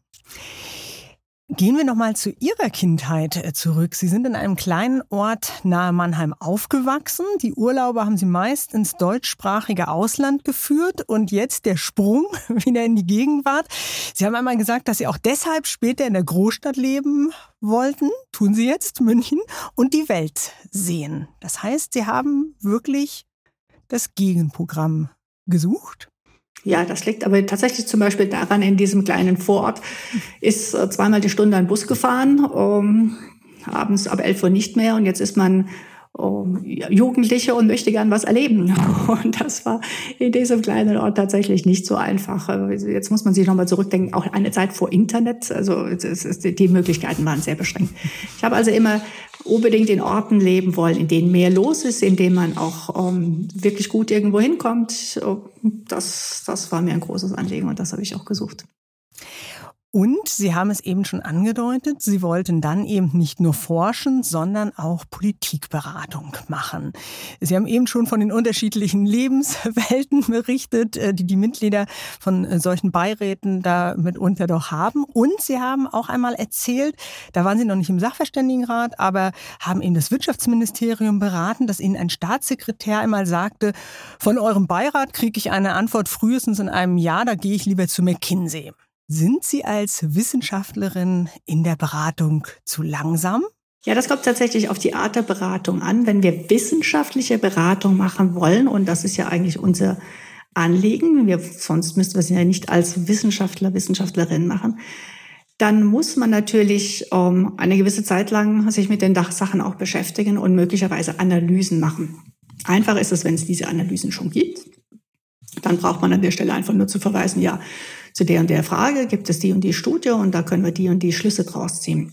Gehen wir noch mal zu Ihrer Kindheit zurück. Sie sind in einem kleinen Ort nahe Mannheim aufgewachsen. Die Urlaube haben Sie meist ins deutschsprachige Ausland geführt und jetzt der Sprung wieder in die Gegenwart. Sie haben einmal gesagt, dass Sie auch deshalb später in der Großstadt leben wollten. Tun Sie jetzt, München, und die Welt sehen. Das heißt, Sie haben wirklich das Gegenprogramm gesucht? Ja, das liegt aber tatsächlich zum Beispiel daran, in diesem kleinen Vorort ist äh, zweimal die Stunde ein Bus gefahren, ähm, abends ab elf Uhr nicht mehr, und jetzt ist man ähm, Jugendliche und möchte gern was erleben. Und das war in diesem kleinen Ort tatsächlich nicht so einfach. Jetzt muss man sich nochmal zurückdenken, auch eine Zeit vor Internet, also es ist, die Möglichkeiten waren sehr beschränkt. Ich habe also immer unbedingt in Orten leben wollen, in denen mehr los ist, in denen man auch ähm, wirklich gut irgendwo hinkommt. Das, das war mir ein großes Anliegen und das habe ich auch gesucht. Und Sie haben es eben schon angedeutet, Sie wollten dann eben nicht nur forschen, sondern auch Politikberatung machen. Sie haben eben schon von den unterschiedlichen Lebenswelten berichtet, die die Mitglieder von solchen Beiräten da mitunter doch haben. Und Sie haben auch einmal erzählt, da waren Sie noch nicht im Sachverständigenrat, aber haben eben das Wirtschaftsministerium beraten, dass Ihnen ein Staatssekretär einmal sagte, von eurem Beirat kriege ich eine Antwort frühestens in einem Jahr, da gehe ich lieber zu McKinsey. Sind Sie als Wissenschaftlerin in der Beratung zu langsam? Ja, das kommt tatsächlich auf die Art der Beratung an. Wenn wir wissenschaftliche Beratung machen wollen, und das ist ja eigentlich unser Anliegen, wir, sonst müssten wir es ja nicht als Wissenschaftler, Wissenschaftlerin machen, dann muss man natürlich ähm, eine gewisse Zeit lang sich mit den Sachen auch beschäftigen und möglicherweise Analysen machen. Einfach ist es, wenn es diese Analysen schon gibt. Dann braucht man an der Stelle einfach nur zu verweisen, ja, zu der und der Frage gibt es die und die Studie und da können wir die und die Schlüsse draus ziehen.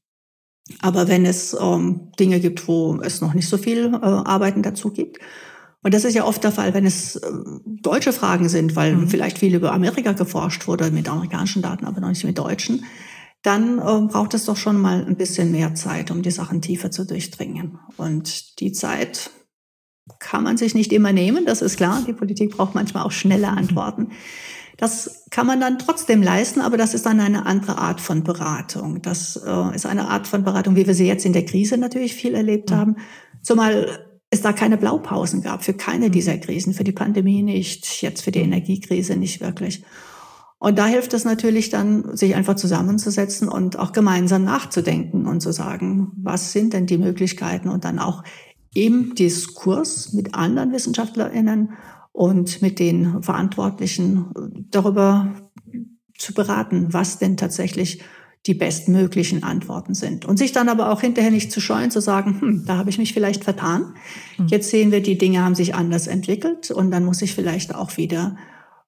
Aber wenn es ähm, Dinge gibt, wo es noch nicht so viel äh, Arbeiten dazu gibt, und das ist ja oft der Fall, wenn es äh, deutsche Fragen sind, weil mhm. vielleicht viel über Amerika geforscht wurde, mit amerikanischen Daten, aber noch nicht mit deutschen, dann äh, braucht es doch schon mal ein bisschen mehr Zeit, um die Sachen tiefer zu durchdringen. Und die Zeit kann man sich nicht immer nehmen, das ist klar. Die Politik braucht manchmal auch schnelle Antworten. Das kann man dann trotzdem leisten, aber das ist dann eine andere Art von Beratung. Das äh, ist eine Art von Beratung, wie wir sie jetzt in der Krise natürlich viel erlebt haben. Zumal es da keine Blaupausen gab für keine dieser Krisen, für die Pandemie nicht, jetzt für die Energiekrise nicht wirklich. Und da hilft es natürlich dann, sich einfach zusammenzusetzen und auch gemeinsam nachzudenken und zu sagen, was sind denn die Möglichkeiten, und dann auch im Diskurs mit anderen WissenschaftlerInnen und mit den Verantwortlichen darüber zu beraten, was denn tatsächlich die bestmöglichen Antworten sind. Und sich dann aber auch hinterher nicht zu scheuen, zu sagen, hm, da habe ich mich vielleicht vertan. Jetzt sehen wir, die Dinge haben sich anders entwickelt und dann muss ich vielleicht auch wieder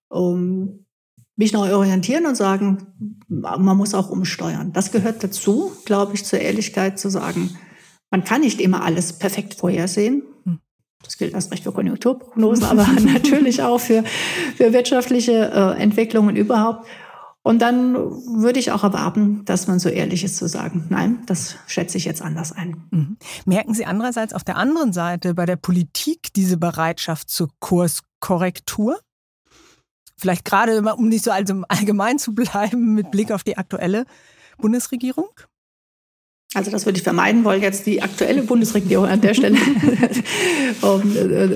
um, mich neu orientieren und sagen, man muss auch umsteuern. Das gehört dazu, glaube ich, zur Ehrlichkeit zu sagen, man kann nicht immer alles perfekt vorhersehen. Das gilt erst recht für Konjunkturprognosen, aber natürlich auch für, für wirtschaftliche äh, Entwicklungen überhaupt. Und dann würde ich auch erwarten, dass man so ehrlich ist zu sagen, nein, das schätze ich jetzt anders ein. Mhm. Merken Sie andererseits auf der anderen Seite bei der Politik diese Bereitschaft zur Kurskorrektur? Vielleicht gerade, um nicht so allgemein zu bleiben, mit Blick auf die aktuelle Bundesregierung? Also das würde ich vermeiden wollen, jetzt die aktuelle Bundesregierung an der Stelle um,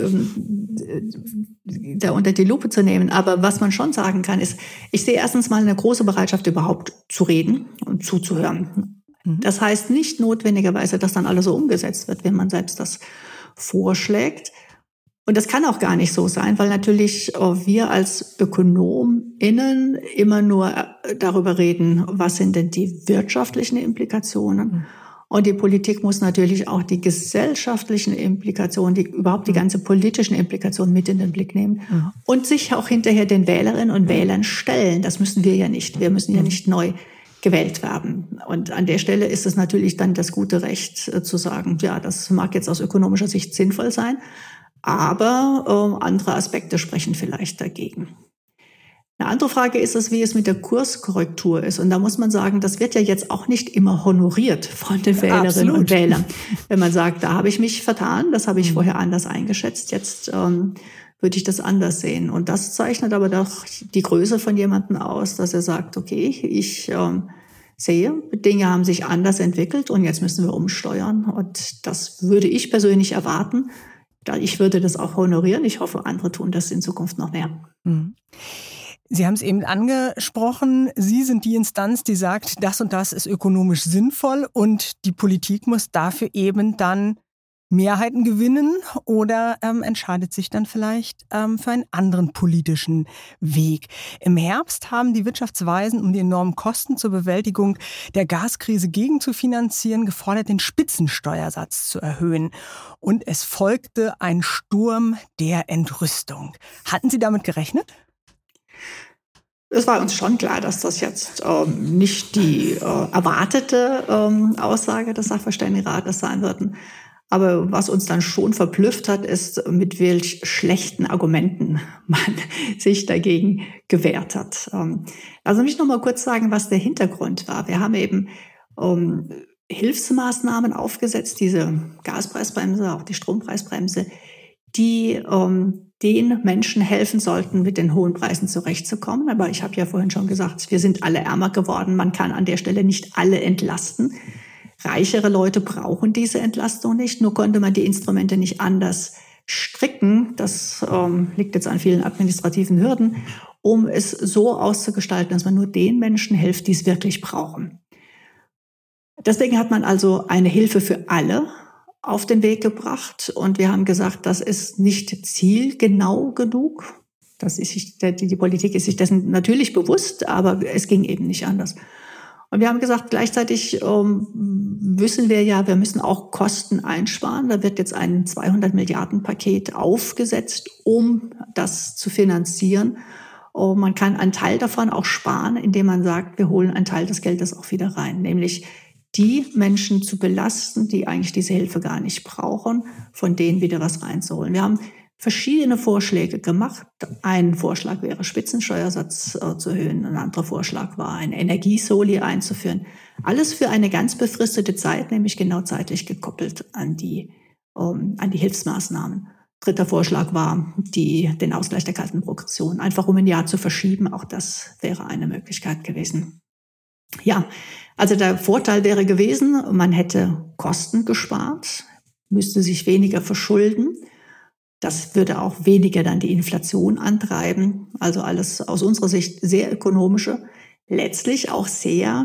äh, da unter die Lupe zu nehmen. Aber was man schon sagen kann, ist, ich sehe erstens mal eine große Bereitschaft, überhaupt zu reden und zuzuhören. Mhm. Das heißt nicht notwendigerweise, dass dann alles so umgesetzt wird, wenn man selbst das vorschlägt. Und das kann auch gar nicht so sein, weil natürlich wir als ÖkonomInnen immer nur darüber reden, was sind denn die wirtschaftlichen Implikationen. Und die Politik muss natürlich auch die gesellschaftlichen Implikationen, die, überhaupt die ganze politischen Implikationen mit in den Blick nehmen mhm. und sich auch hinterher den Wählerinnen und Wählern stellen. Das müssen wir ja nicht. Wir müssen ja nicht neu gewählt werden. Und an der Stelle ist es natürlich dann das gute Recht äh, zu sagen, ja, das mag jetzt aus ökonomischer Sicht sinnvoll sein, aber äh, andere Aspekte sprechen vielleicht dagegen. Eine andere Frage ist es, wie es mit der Kurskorrektur ist. Und da muss man sagen, das wird ja jetzt auch nicht immer honoriert von den Wählerinnen Absolut. und Wählern. Wenn man sagt, da habe ich mich vertan, das habe ich vorher anders eingeschätzt, jetzt ähm, würde ich das anders sehen. Und das zeichnet aber doch die Größe von jemandem aus, dass er sagt, okay, ich ähm, sehe, Dinge haben sich anders entwickelt und jetzt müssen wir umsteuern. Und das würde ich persönlich erwarten. Ich würde das auch honorieren. Ich hoffe, andere tun das in Zukunft noch mehr. Mhm. Sie haben es eben angesprochen, Sie sind die Instanz, die sagt, das und das ist ökonomisch sinnvoll und die Politik muss dafür eben dann Mehrheiten gewinnen oder ähm, entscheidet sich dann vielleicht ähm, für einen anderen politischen Weg. Im Herbst haben die Wirtschaftsweisen, um die enormen Kosten zur Bewältigung der Gaskrise gegenzufinanzieren, gefordert, den Spitzensteuersatz zu erhöhen. Und es folgte ein Sturm der Entrüstung. Hatten Sie damit gerechnet? Es war uns schon klar, dass das jetzt ähm, nicht die äh, erwartete ähm, Aussage des Sachverständigenrates sein würden. Aber was uns dann schon verblüfft hat, ist, mit welch schlechten Argumenten man sich dagegen gewehrt hat. Ähm, also mich noch mal kurz sagen, was der Hintergrund war. Wir haben eben ähm, Hilfsmaßnahmen aufgesetzt, diese Gaspreisbremse, auch die Strompreisbremse, die ähm, den Menschen helfen sollten, mit den hohen Preisen zurechtzukommen. Aber ich habe ja vorhin schon gesagt, wir sind alle ärmer geworden. Man kann an der Stelle nicht alle entlasten. Reichere Leute brauchen diese Entlastung nicht. Nur konnte man die Instrumente nicht anders stricken. Das ähm, liegt jetzt an vielen administrativen Hürden, um es so auszugestalten, dass man nur den Menschen hilft, die es wirklich brauchen. Deswegen hat man also eine Hilfe für alle auf den Weg gebracht. Und wir haben gesagt, das ist nicht zielgenau genug. Das ist sich, die, die Politik ist sich dessen natürlich bewusst, aber es ging eben nicht anders. Und wir haben gesagt, gleichzeitig ähm, wissen wir ja, wir müssen auch Kosten einsparen. Da wird jetzt ein zweihundert Milliarden Paket aufgesetzt, um das zu finanzieren. Und man kann einen Teil davon auch sparen, indem man sagt, wir holen einen Teil des Geldes auch wieder rein, nämlich die Menschen zu belasten, die eigentlich diese Hilfe gar nicht brauchen, von denen wieder was reinzuholen. Wir haben verschiedene Vorschläge gemacht. Ein Vorschlag wäre, Spitzensteuersatz äh, zu erhöhen. Ein anderer Vorschlag war, ein Energiesoli einzuführen. Alles für eine ganz befristete Zeit, nämlich genau zeitlich gekoppelt an die, ähm, an die Hilfsmaßnahmen. Dritter Vorschlag war, die, den Ausgleich der kalten Progression einfach um ein Jahr zu verschieben. Auch das wäre eine Möglichkeit gewesen. Ja, also der Vorteil wäre gewesen, man hätte Kosten gespart, müsste sich weniger verschulden. Das würde auch weniger dann die Inflation antreiben. Also alles aus unserer Sicht sehr ökonomische, letztlich auch sehr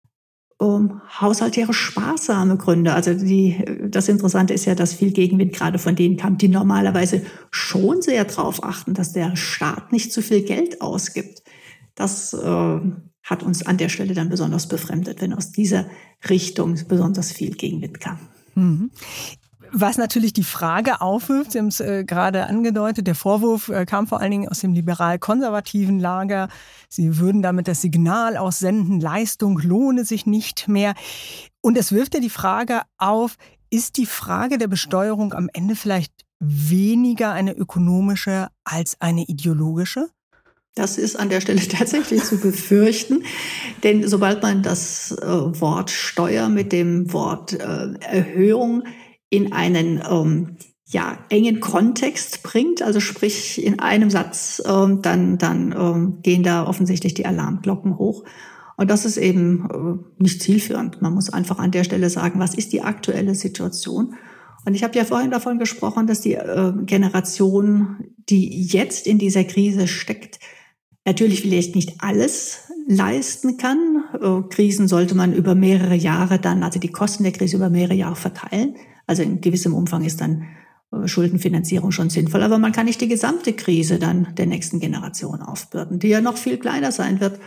um, haushalterisch sparsame Gründe. Also die, das Interessante ist ja, dass viel Gegenwind gerade von denen kam, die normalerweise schon sehr darauf achten, dass der Staat nicht zu viel Geld ausgibt. Das äh, hat uns an der Stelle dann besonders befremdet, wenn aus dieser Richtung besonders viel Gegenwind kam. Mhm. Was natürlich die Frage aufwirft, Sie haben es äh, gerade angedeutet, der Vorwurf äh, kam vor allen Dingen aus dem liberal-konservativen Lager. Sie würden damit das Signal aussenden, Leistung lohne sich nicht mehr. Und es wirft ja die Frage auf, ist die Frage der Besteuerung am Ende vielleicht weniger eine ökonomische als eine ideologische? Das ist an der Stelle tatsächlich zu befürchten, denn sobald man das äh, Wort Steuer mit dem Wort äh, Erhöhung in einen ähm, ja, engen Kontext bringt, also sprich in einem Satz, ähm, dann, dann ähm, gehen da offensichtlich die Alarmglocken hoch. Und das ist eben äh, nicht zielführend. Man muss einfach an der Stelle sagen, was ist die aktuelle Situation? Und ich habe ja vorhin davon gesprochen, dass die äh, Generation, die jetzt in dieser Krise steckt, natürlich vielleicht nicht alles leisten kann. Äh, Krisen sollte man über mehrere Jahre dann, also die Kosten der Krise über mehrere Jahre verteilen. Also in gewissem Umfang ist dann äh, Schuldenfinanzierung schon sinnvoll. Aber man kann nicht die gesamte Krise dann der nächsten Generation aufbürden, die ja noch viel kleiner sein wird.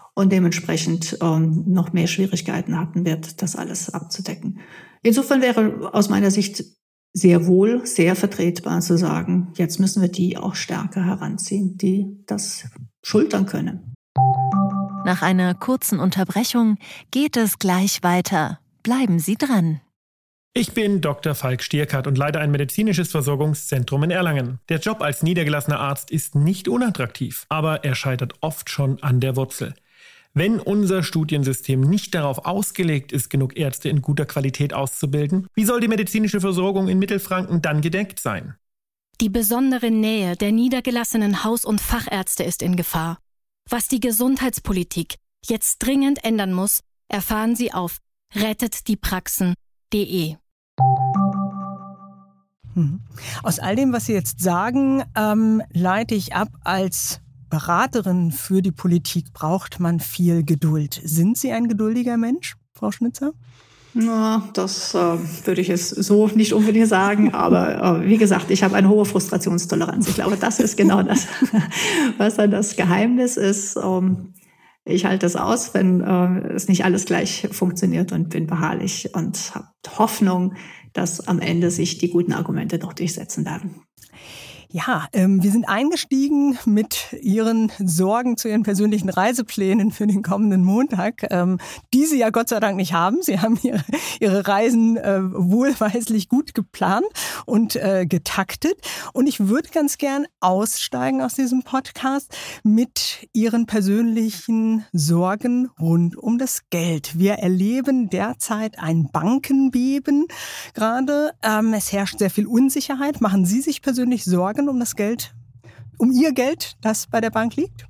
und dementsprechend ähm, noch mehr Schwierigkeiten hatten wird, das alles abzudecken. Insofern wäre aus meiner Sicht sehr wohl, sehr vertretbar zu sagen, jetzt müssen wir die auch stärker heranziehen, die das schultern können. Nach einer kurzen Unterbrechung geht es gleich weiter. Bleiben Sie dran. Ich bin Doktor Falk Stierkart und leite ein medizinisches Versorgungszentrum in Erlangen. Der Job als niedergelassener Arzt ist nicht unattraktiv, aber er scheitert oft schon an der Wurzel. Wenn unser Studiensystem nicht darauf ausgelegt ist, genug Ärzte in guter Qualität auszubilden, wie soll die medizinische Versorgung in Mittelfranken dann gedeckt sein? Die besondere Nähe der niedergelassenen Haus- und Fachärzte ist in Gefahr. Was die Gesundheitspolitik jetzt dringend ändern muss, erfahren Sie auf rettet die praxen punkt de. Aus all dem, was Sie jetzt sagen, ähm, leite ich ab, als Beraterin für die Politik braucht man viel Geduld. Sind Sie ein geduldiger Mensch, Frau Schnitzer? Na, das äh, würde ich jetzt so nicht unbedingt sagen, aber äh, wie gesagt, ich habe eine hohe Frustrationstoleranz. Ich glaube, das ist genau das, was dann das Geheimnis ist. Ähm, ich halte es aus, wenn äh, es nicht alles gleich funktioniert, und bin beharrlich und habe Hoffnung, dass am Ende sich die guten Argumente doch durchsetzen werden. Ja, ähm, wir sind eingestiegen mit Ihren Sorgen zu Ihren persönlichen Reiseplänen für den kommenden Montag, ähm, die Sie ja Gott sei Dank nicht haben. Sie haben Ihre, Ihre Reisen äh, wohlweislich gut geplant und äh, getaktet. Und ich würde ganz gern aussteigen aus diesem Podcast mit Ihren persönlichen Sorgen rund um das Geld. Wir erleben derzeit ein Bankenbeben gerade. Ähm, es herrscht sehr viel Unsicherheit. Machen Sie sich persönlich Sorgen um das Geld, um Ihr Geld, das bei der Bank liegt?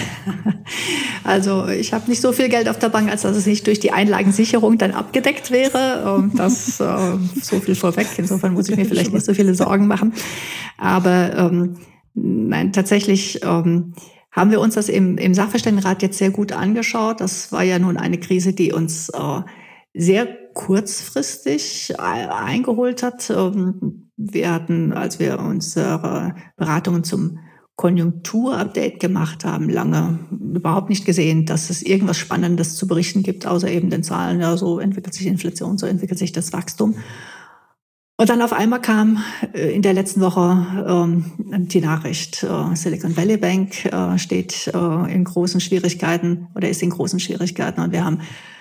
Also ich habe nicht so viel Geld auf der Bank, als dass es nicht durch die Einlagensicherung dann abgedeckt wäre. Das äh, so viel vorweg. Insofern muss ich mir vielleicht nicht so viele Sorgen machen. Aber ähm, nein, tatsächlich ähm, haben wir uns das im, im Sachverständigenrat jetzt sehr gut angeschaut. Das war ja nun eine Krise, die uns äh, sehr kurzfristig eingeholt hat. Wir hatten, als wir unsere Beratungen zum Konjunkturupdate gemacht haben, lange überhaupt nicht gesehen, dass es irgendwas Spannendes zu berichten gibt, außer eben den Zahlen. Ja, so entwickelt sich Inflation, so entwickelt sich das Wachstum. Und dann auf einmal kam in der letzten Woche ähm, die Nachricht, äh, Silicon Valley Bank äh, steht äh, in großen Schwierigkeiten oder ist in großen Schwierigkeiten. Und wir haben,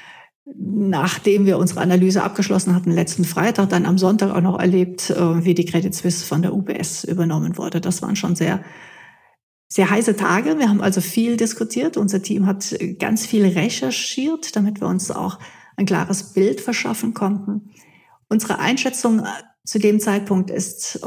nachdem wir unsere Analyse abgeschlossen hatten, letzten Freitag, dann am Sonntag auch noch erlebt, wie die Credit Suisse von der U B S übernommen wurde. Das waren schon sehr, sehr heiße Tage. Wir haben also viel diskutiert. Unser Team hat ganz viel recherchiert, damit wir uns auch ein klares Bild verschaffen konnten. Unsere Einschätzung zu dem Zeitpunkt ist,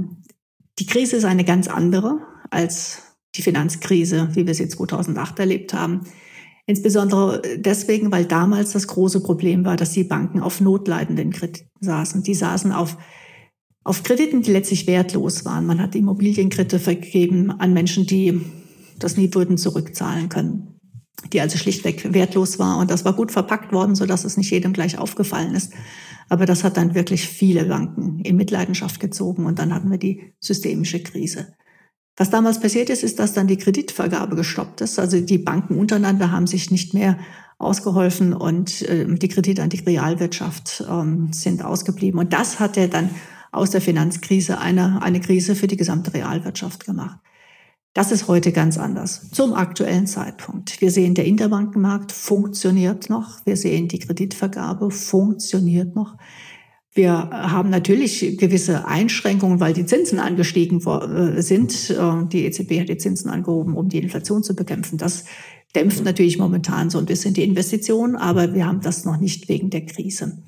die Krise ist eine ganz andere als die Finanzkrise, wie wir sie zweitausendacht erlebt haben. Insbesondere deswegen, weil damals das große Problem war, dass die Banken auf notleidenden Krediten saßen. Die saßen auf, auf Krediten, die letztlich wertlos waren. Man hat Immobilienkredite vergeben an Menschen, die das nie würden zurückzahlen können, die also schlichtweg wertlos war. Und das war gut verpackt worden, sodass es nicht jedem gleich aufgefallen ist. Aber das hat dann wirklich viele Banken in Mitleidenschaft gezogen. Und dann hatten wir die systemische Krise. Was damals passiert ist, ist, dass dann die Kreditvergabe gestoppt ist. Also die Banken untereinander haben sich nicht mehr ausgeholfen und äh, die Kredite an die Realwirtschaft ähm, sind ausgeblieben. Und das hat ja dann aus der Finanzkrise eine, eine Krise für die gesamte Realwirtschaft gemacht. Das ist heute ganz anders. Zum aktuellen Zeitpunkt. Wir sehen, der Interbankenmarkt funktioniert noch. Wir sehen, die Kreditvergabe funktioniert noch. Wir haben natürlich gewisse Einschränkungen, weil die Zinsen angestiegen sind. Die E Z B hat die Zinsen angehoben, um die Inflation zu bekämpfen. Das dämpft natürlich momentan so ein bisschen die Investitionen, aber wir haben das noch nicht wegen der Krise.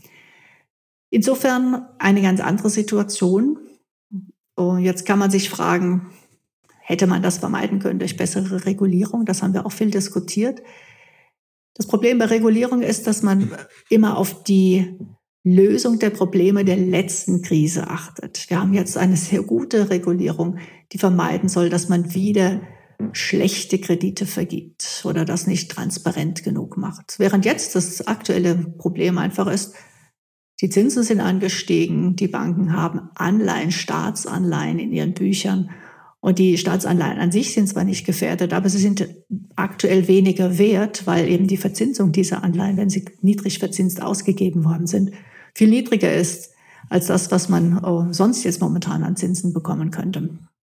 Insofern eine ganz andere Situation. Jetzt kann man sich fragen, hätte man das vermeiden können durch bessere Regulierung? Das haben wir auch viel diskutiert. Das Problem bei Regulierung ist, dass man immer auf die Lösung der Probleme der letzten Krise achtet. Wir haben jetzt eine sehr gute Regulierung, die vermeiden soll, dass man wieder schlechte Kredite vergibt oder das nicht transparent genug macht. Während jetzt das aktuelle Problem einfach ist, die Zinsen sind angestiegen, die Banken haben Anleihen, Staatsanleihen in ihren Büchern Und die Staatsanleihen an sich sind zwar nicht gefährdet, aber sie sind aktuell weniger wert, weil eben die Verzinsung dieser Anleihen, wenn sie niedrig verzinst ausgegeben worden sind, viel niedriger ist als das, was man oh, sonst jetzt momentan an Zinsen bekommen könnte.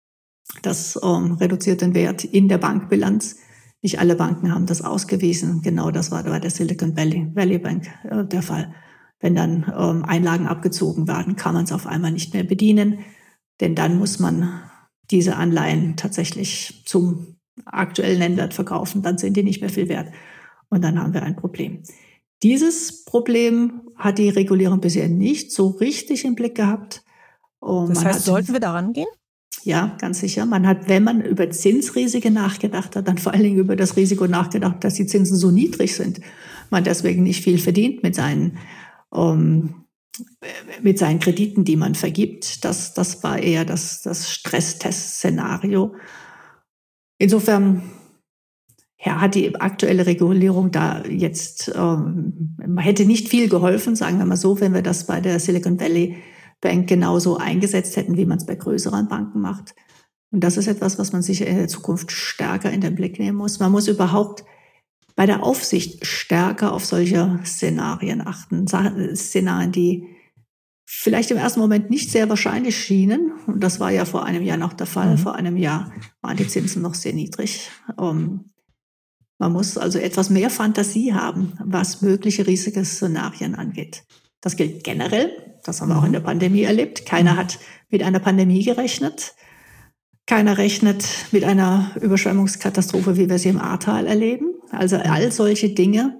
Das ähm, reduziert den Wert in der Bankbilanz. Nicht alle Banken haben das ausgewiesen. Genau das war bei der Silicon Valley, Valley Bank äh, der Fall. Wenn dann ähm, Einlagen abgezogen werden, kann man es auf einmal nicht mehr bedienen, denn dann muss man diese Anleihen tatsächlich zum aktuellen Nennwert verkaufen, dann sind die nicht mehr viel wert und dann haben wir ein Problem. Dieses Problem hat die Regulierung bisher nicht so richtig im Blick gehabt. Und das heißt, hat, sollten wir daran gehen? Ja, ganz sicher. Man hat, wenn man über Zinsrisiken nachgedacht hat, dann vor allen Dingen über das Risiko nachgedacht, dass die Zinsen so niedrig sind, man deswegen nicht viel verdient mit seinen um, mit seinen Krediten, die man vergibt. Das, das war eher das, das Stresstest-Szenario. Insofern ja, hat die aktuelle Regulierung da jetzt, ähm, hätte nicht viel geholfen, sagen wir mal so, wenn wir das bei der Silicon Valley Bank genauso eingesetzt hätten, wie man es bei größeren Banken macht. Und das ist etwas, was man sicher in der Zukunft stärker in den Blick nehmen muss. Man muss überhaupt bei der Aufsicht stärker auf solche Szenarien achten. Szenarien, die vielleicht im ersten Moment nicht sehr wahrscheinlich schienen. Und das war ja vor einem Jahr noch der Fall. Mhm. Vor einem Jahr waren die Zinsen noch sehr niedrig. Um, man muss also etwas mehr Fantasie haben, was mögliche Risikoszenarien angeht. Das gilt generell. Das haben wir auch in der Pandemie erlebt. Keiner hat mit einer Pandemie gerechnet. Keiner rechnet mit einer Überschwemmungskatastrophe, wie wir sie im Ahrtal erleben. Also all solche Dinge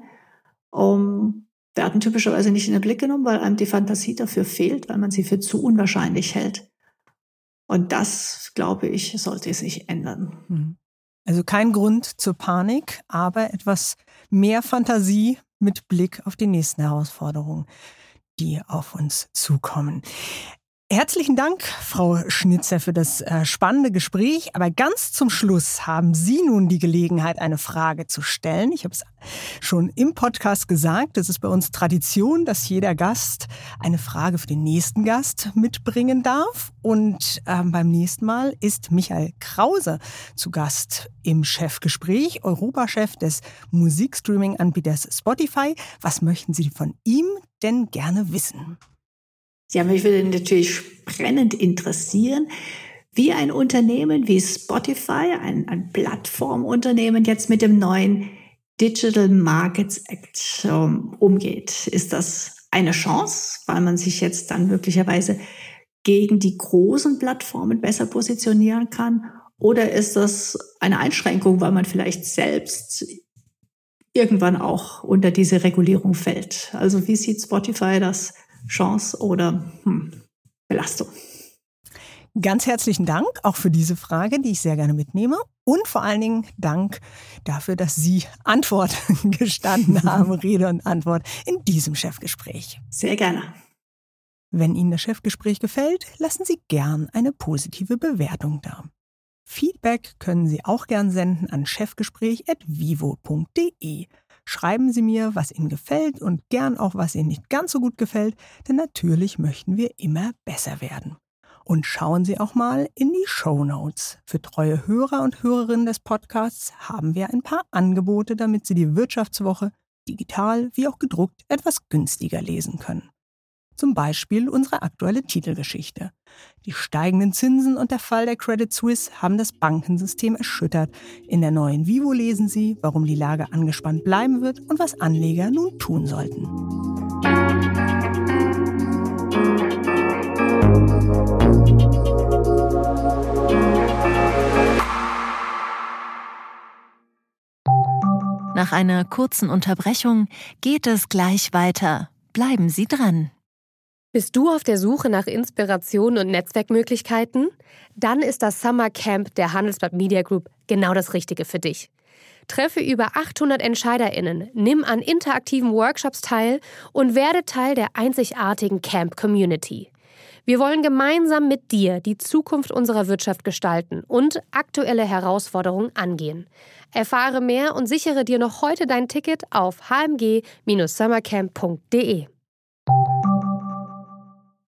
um, werden typischerweise nicht in den Blick genommen, weil einem die Fantasie dafür fehlt, weil man sie für zu unwahrscheinlich hält. Und das, glaube ich, sollte sich ändern. Also kein Grund zur Panik, aber etwas mehr Fantasie mit Blick auf die nächsten Herausforderungen, die auf uns zukommen. Herzlichen Dank, Frau Schnitzer, für das äh, spannende Gespräch. Aber ganz zum Schluss haben Sie nun die Gelegenheit, eine Frage zu stellen. Ich habe es schon im Podcast gesagt, es ist bei uns Tradition, dass jeder Gast eine Frage für den nächsten Gast mitbringen darf. Und ähm, beim nächsten Mal ist Michael Krause zu Gast im Chefgespräch, Europachef des Musikstreaming-Anbieters Spotify. Was möchten Sie von ihm denn gerne wissen? Ja, mich würde natürlich brennend interessieren, wie ein Unternehmen wie Spotify, ein, ein Plattformunternehmen, jetzt mit dem neuen Digital Markets Act um, umgeht. Ist das eine Chance, weil man sich jetzt dann möglicherweise gegen die großen Plattformen besser positionieren kann? Oder ist das eine Einschränkung, weil man vielleicht selbst irgendwann auch unter diese Regulierung fällt? Also wie sieht Spotify das? Chance oder hm, Belastung? Ganz herzlichen Dank auch für diese Frage, die ich sehr gerne mitnehme. Und vor allen Dingen Dank dafür, dass Sie Antwort gestanden haben, Rede und Antwort in diesem Chefgespräch. Sehr gerne. Wenn Ihnen das Chefgespräch gefällt, lassen Sie gern eine positive Bewertung da. Feedback können Sie auch gern senden an chefgespräch at vivo punkt de. Schreiben Sie mir, was Ihnen gefällt und gern auch, was Ihnen nicht ganz so gut gefällt, denn natürlich möchten wir immer besser werden. Und schauen Sie auch mal in die Shownotes. Für treue Hörer und Hörerinnen des Podcasts haben wir ein paar Angebote, damit Sie die Wirtschaftswoche digital wie auch gedruckt etwas günstiger lesen können. Zum Beispiel unsere aktuelle Titelgeschichte. Die steigenden Zinsen und der Fall der Credit Suisse haben das Bankensystem erschüttert. In der neuen Vivo lesen Sie, warum die Lage angespannt bleiben wird und was Anleger nun tun sollten. Nach einer kurzen Unterbrechung geht es gleich weiter. Bleiben Sie dran. Bist du auf der Suche nach Inspiration und Netzwerkmöglichkeiten? Dann ist das Summer Camp der Handelsblatt Media Group genau das Richtige für dich. Treffe über achthundert EntscheiderInnen, nimm an interaktiven Workshops teil und werde Teil der einzigartigen Camp-Community. Wir wollen gemeinsam mit dir die Zukunft unserer Wirtschaft gestalten und aktuelle Herausforderungen angehen. Erfahre mehr und sichere dir noch heute dein Ticket auf h m g Bindestrich summercamp punkt de.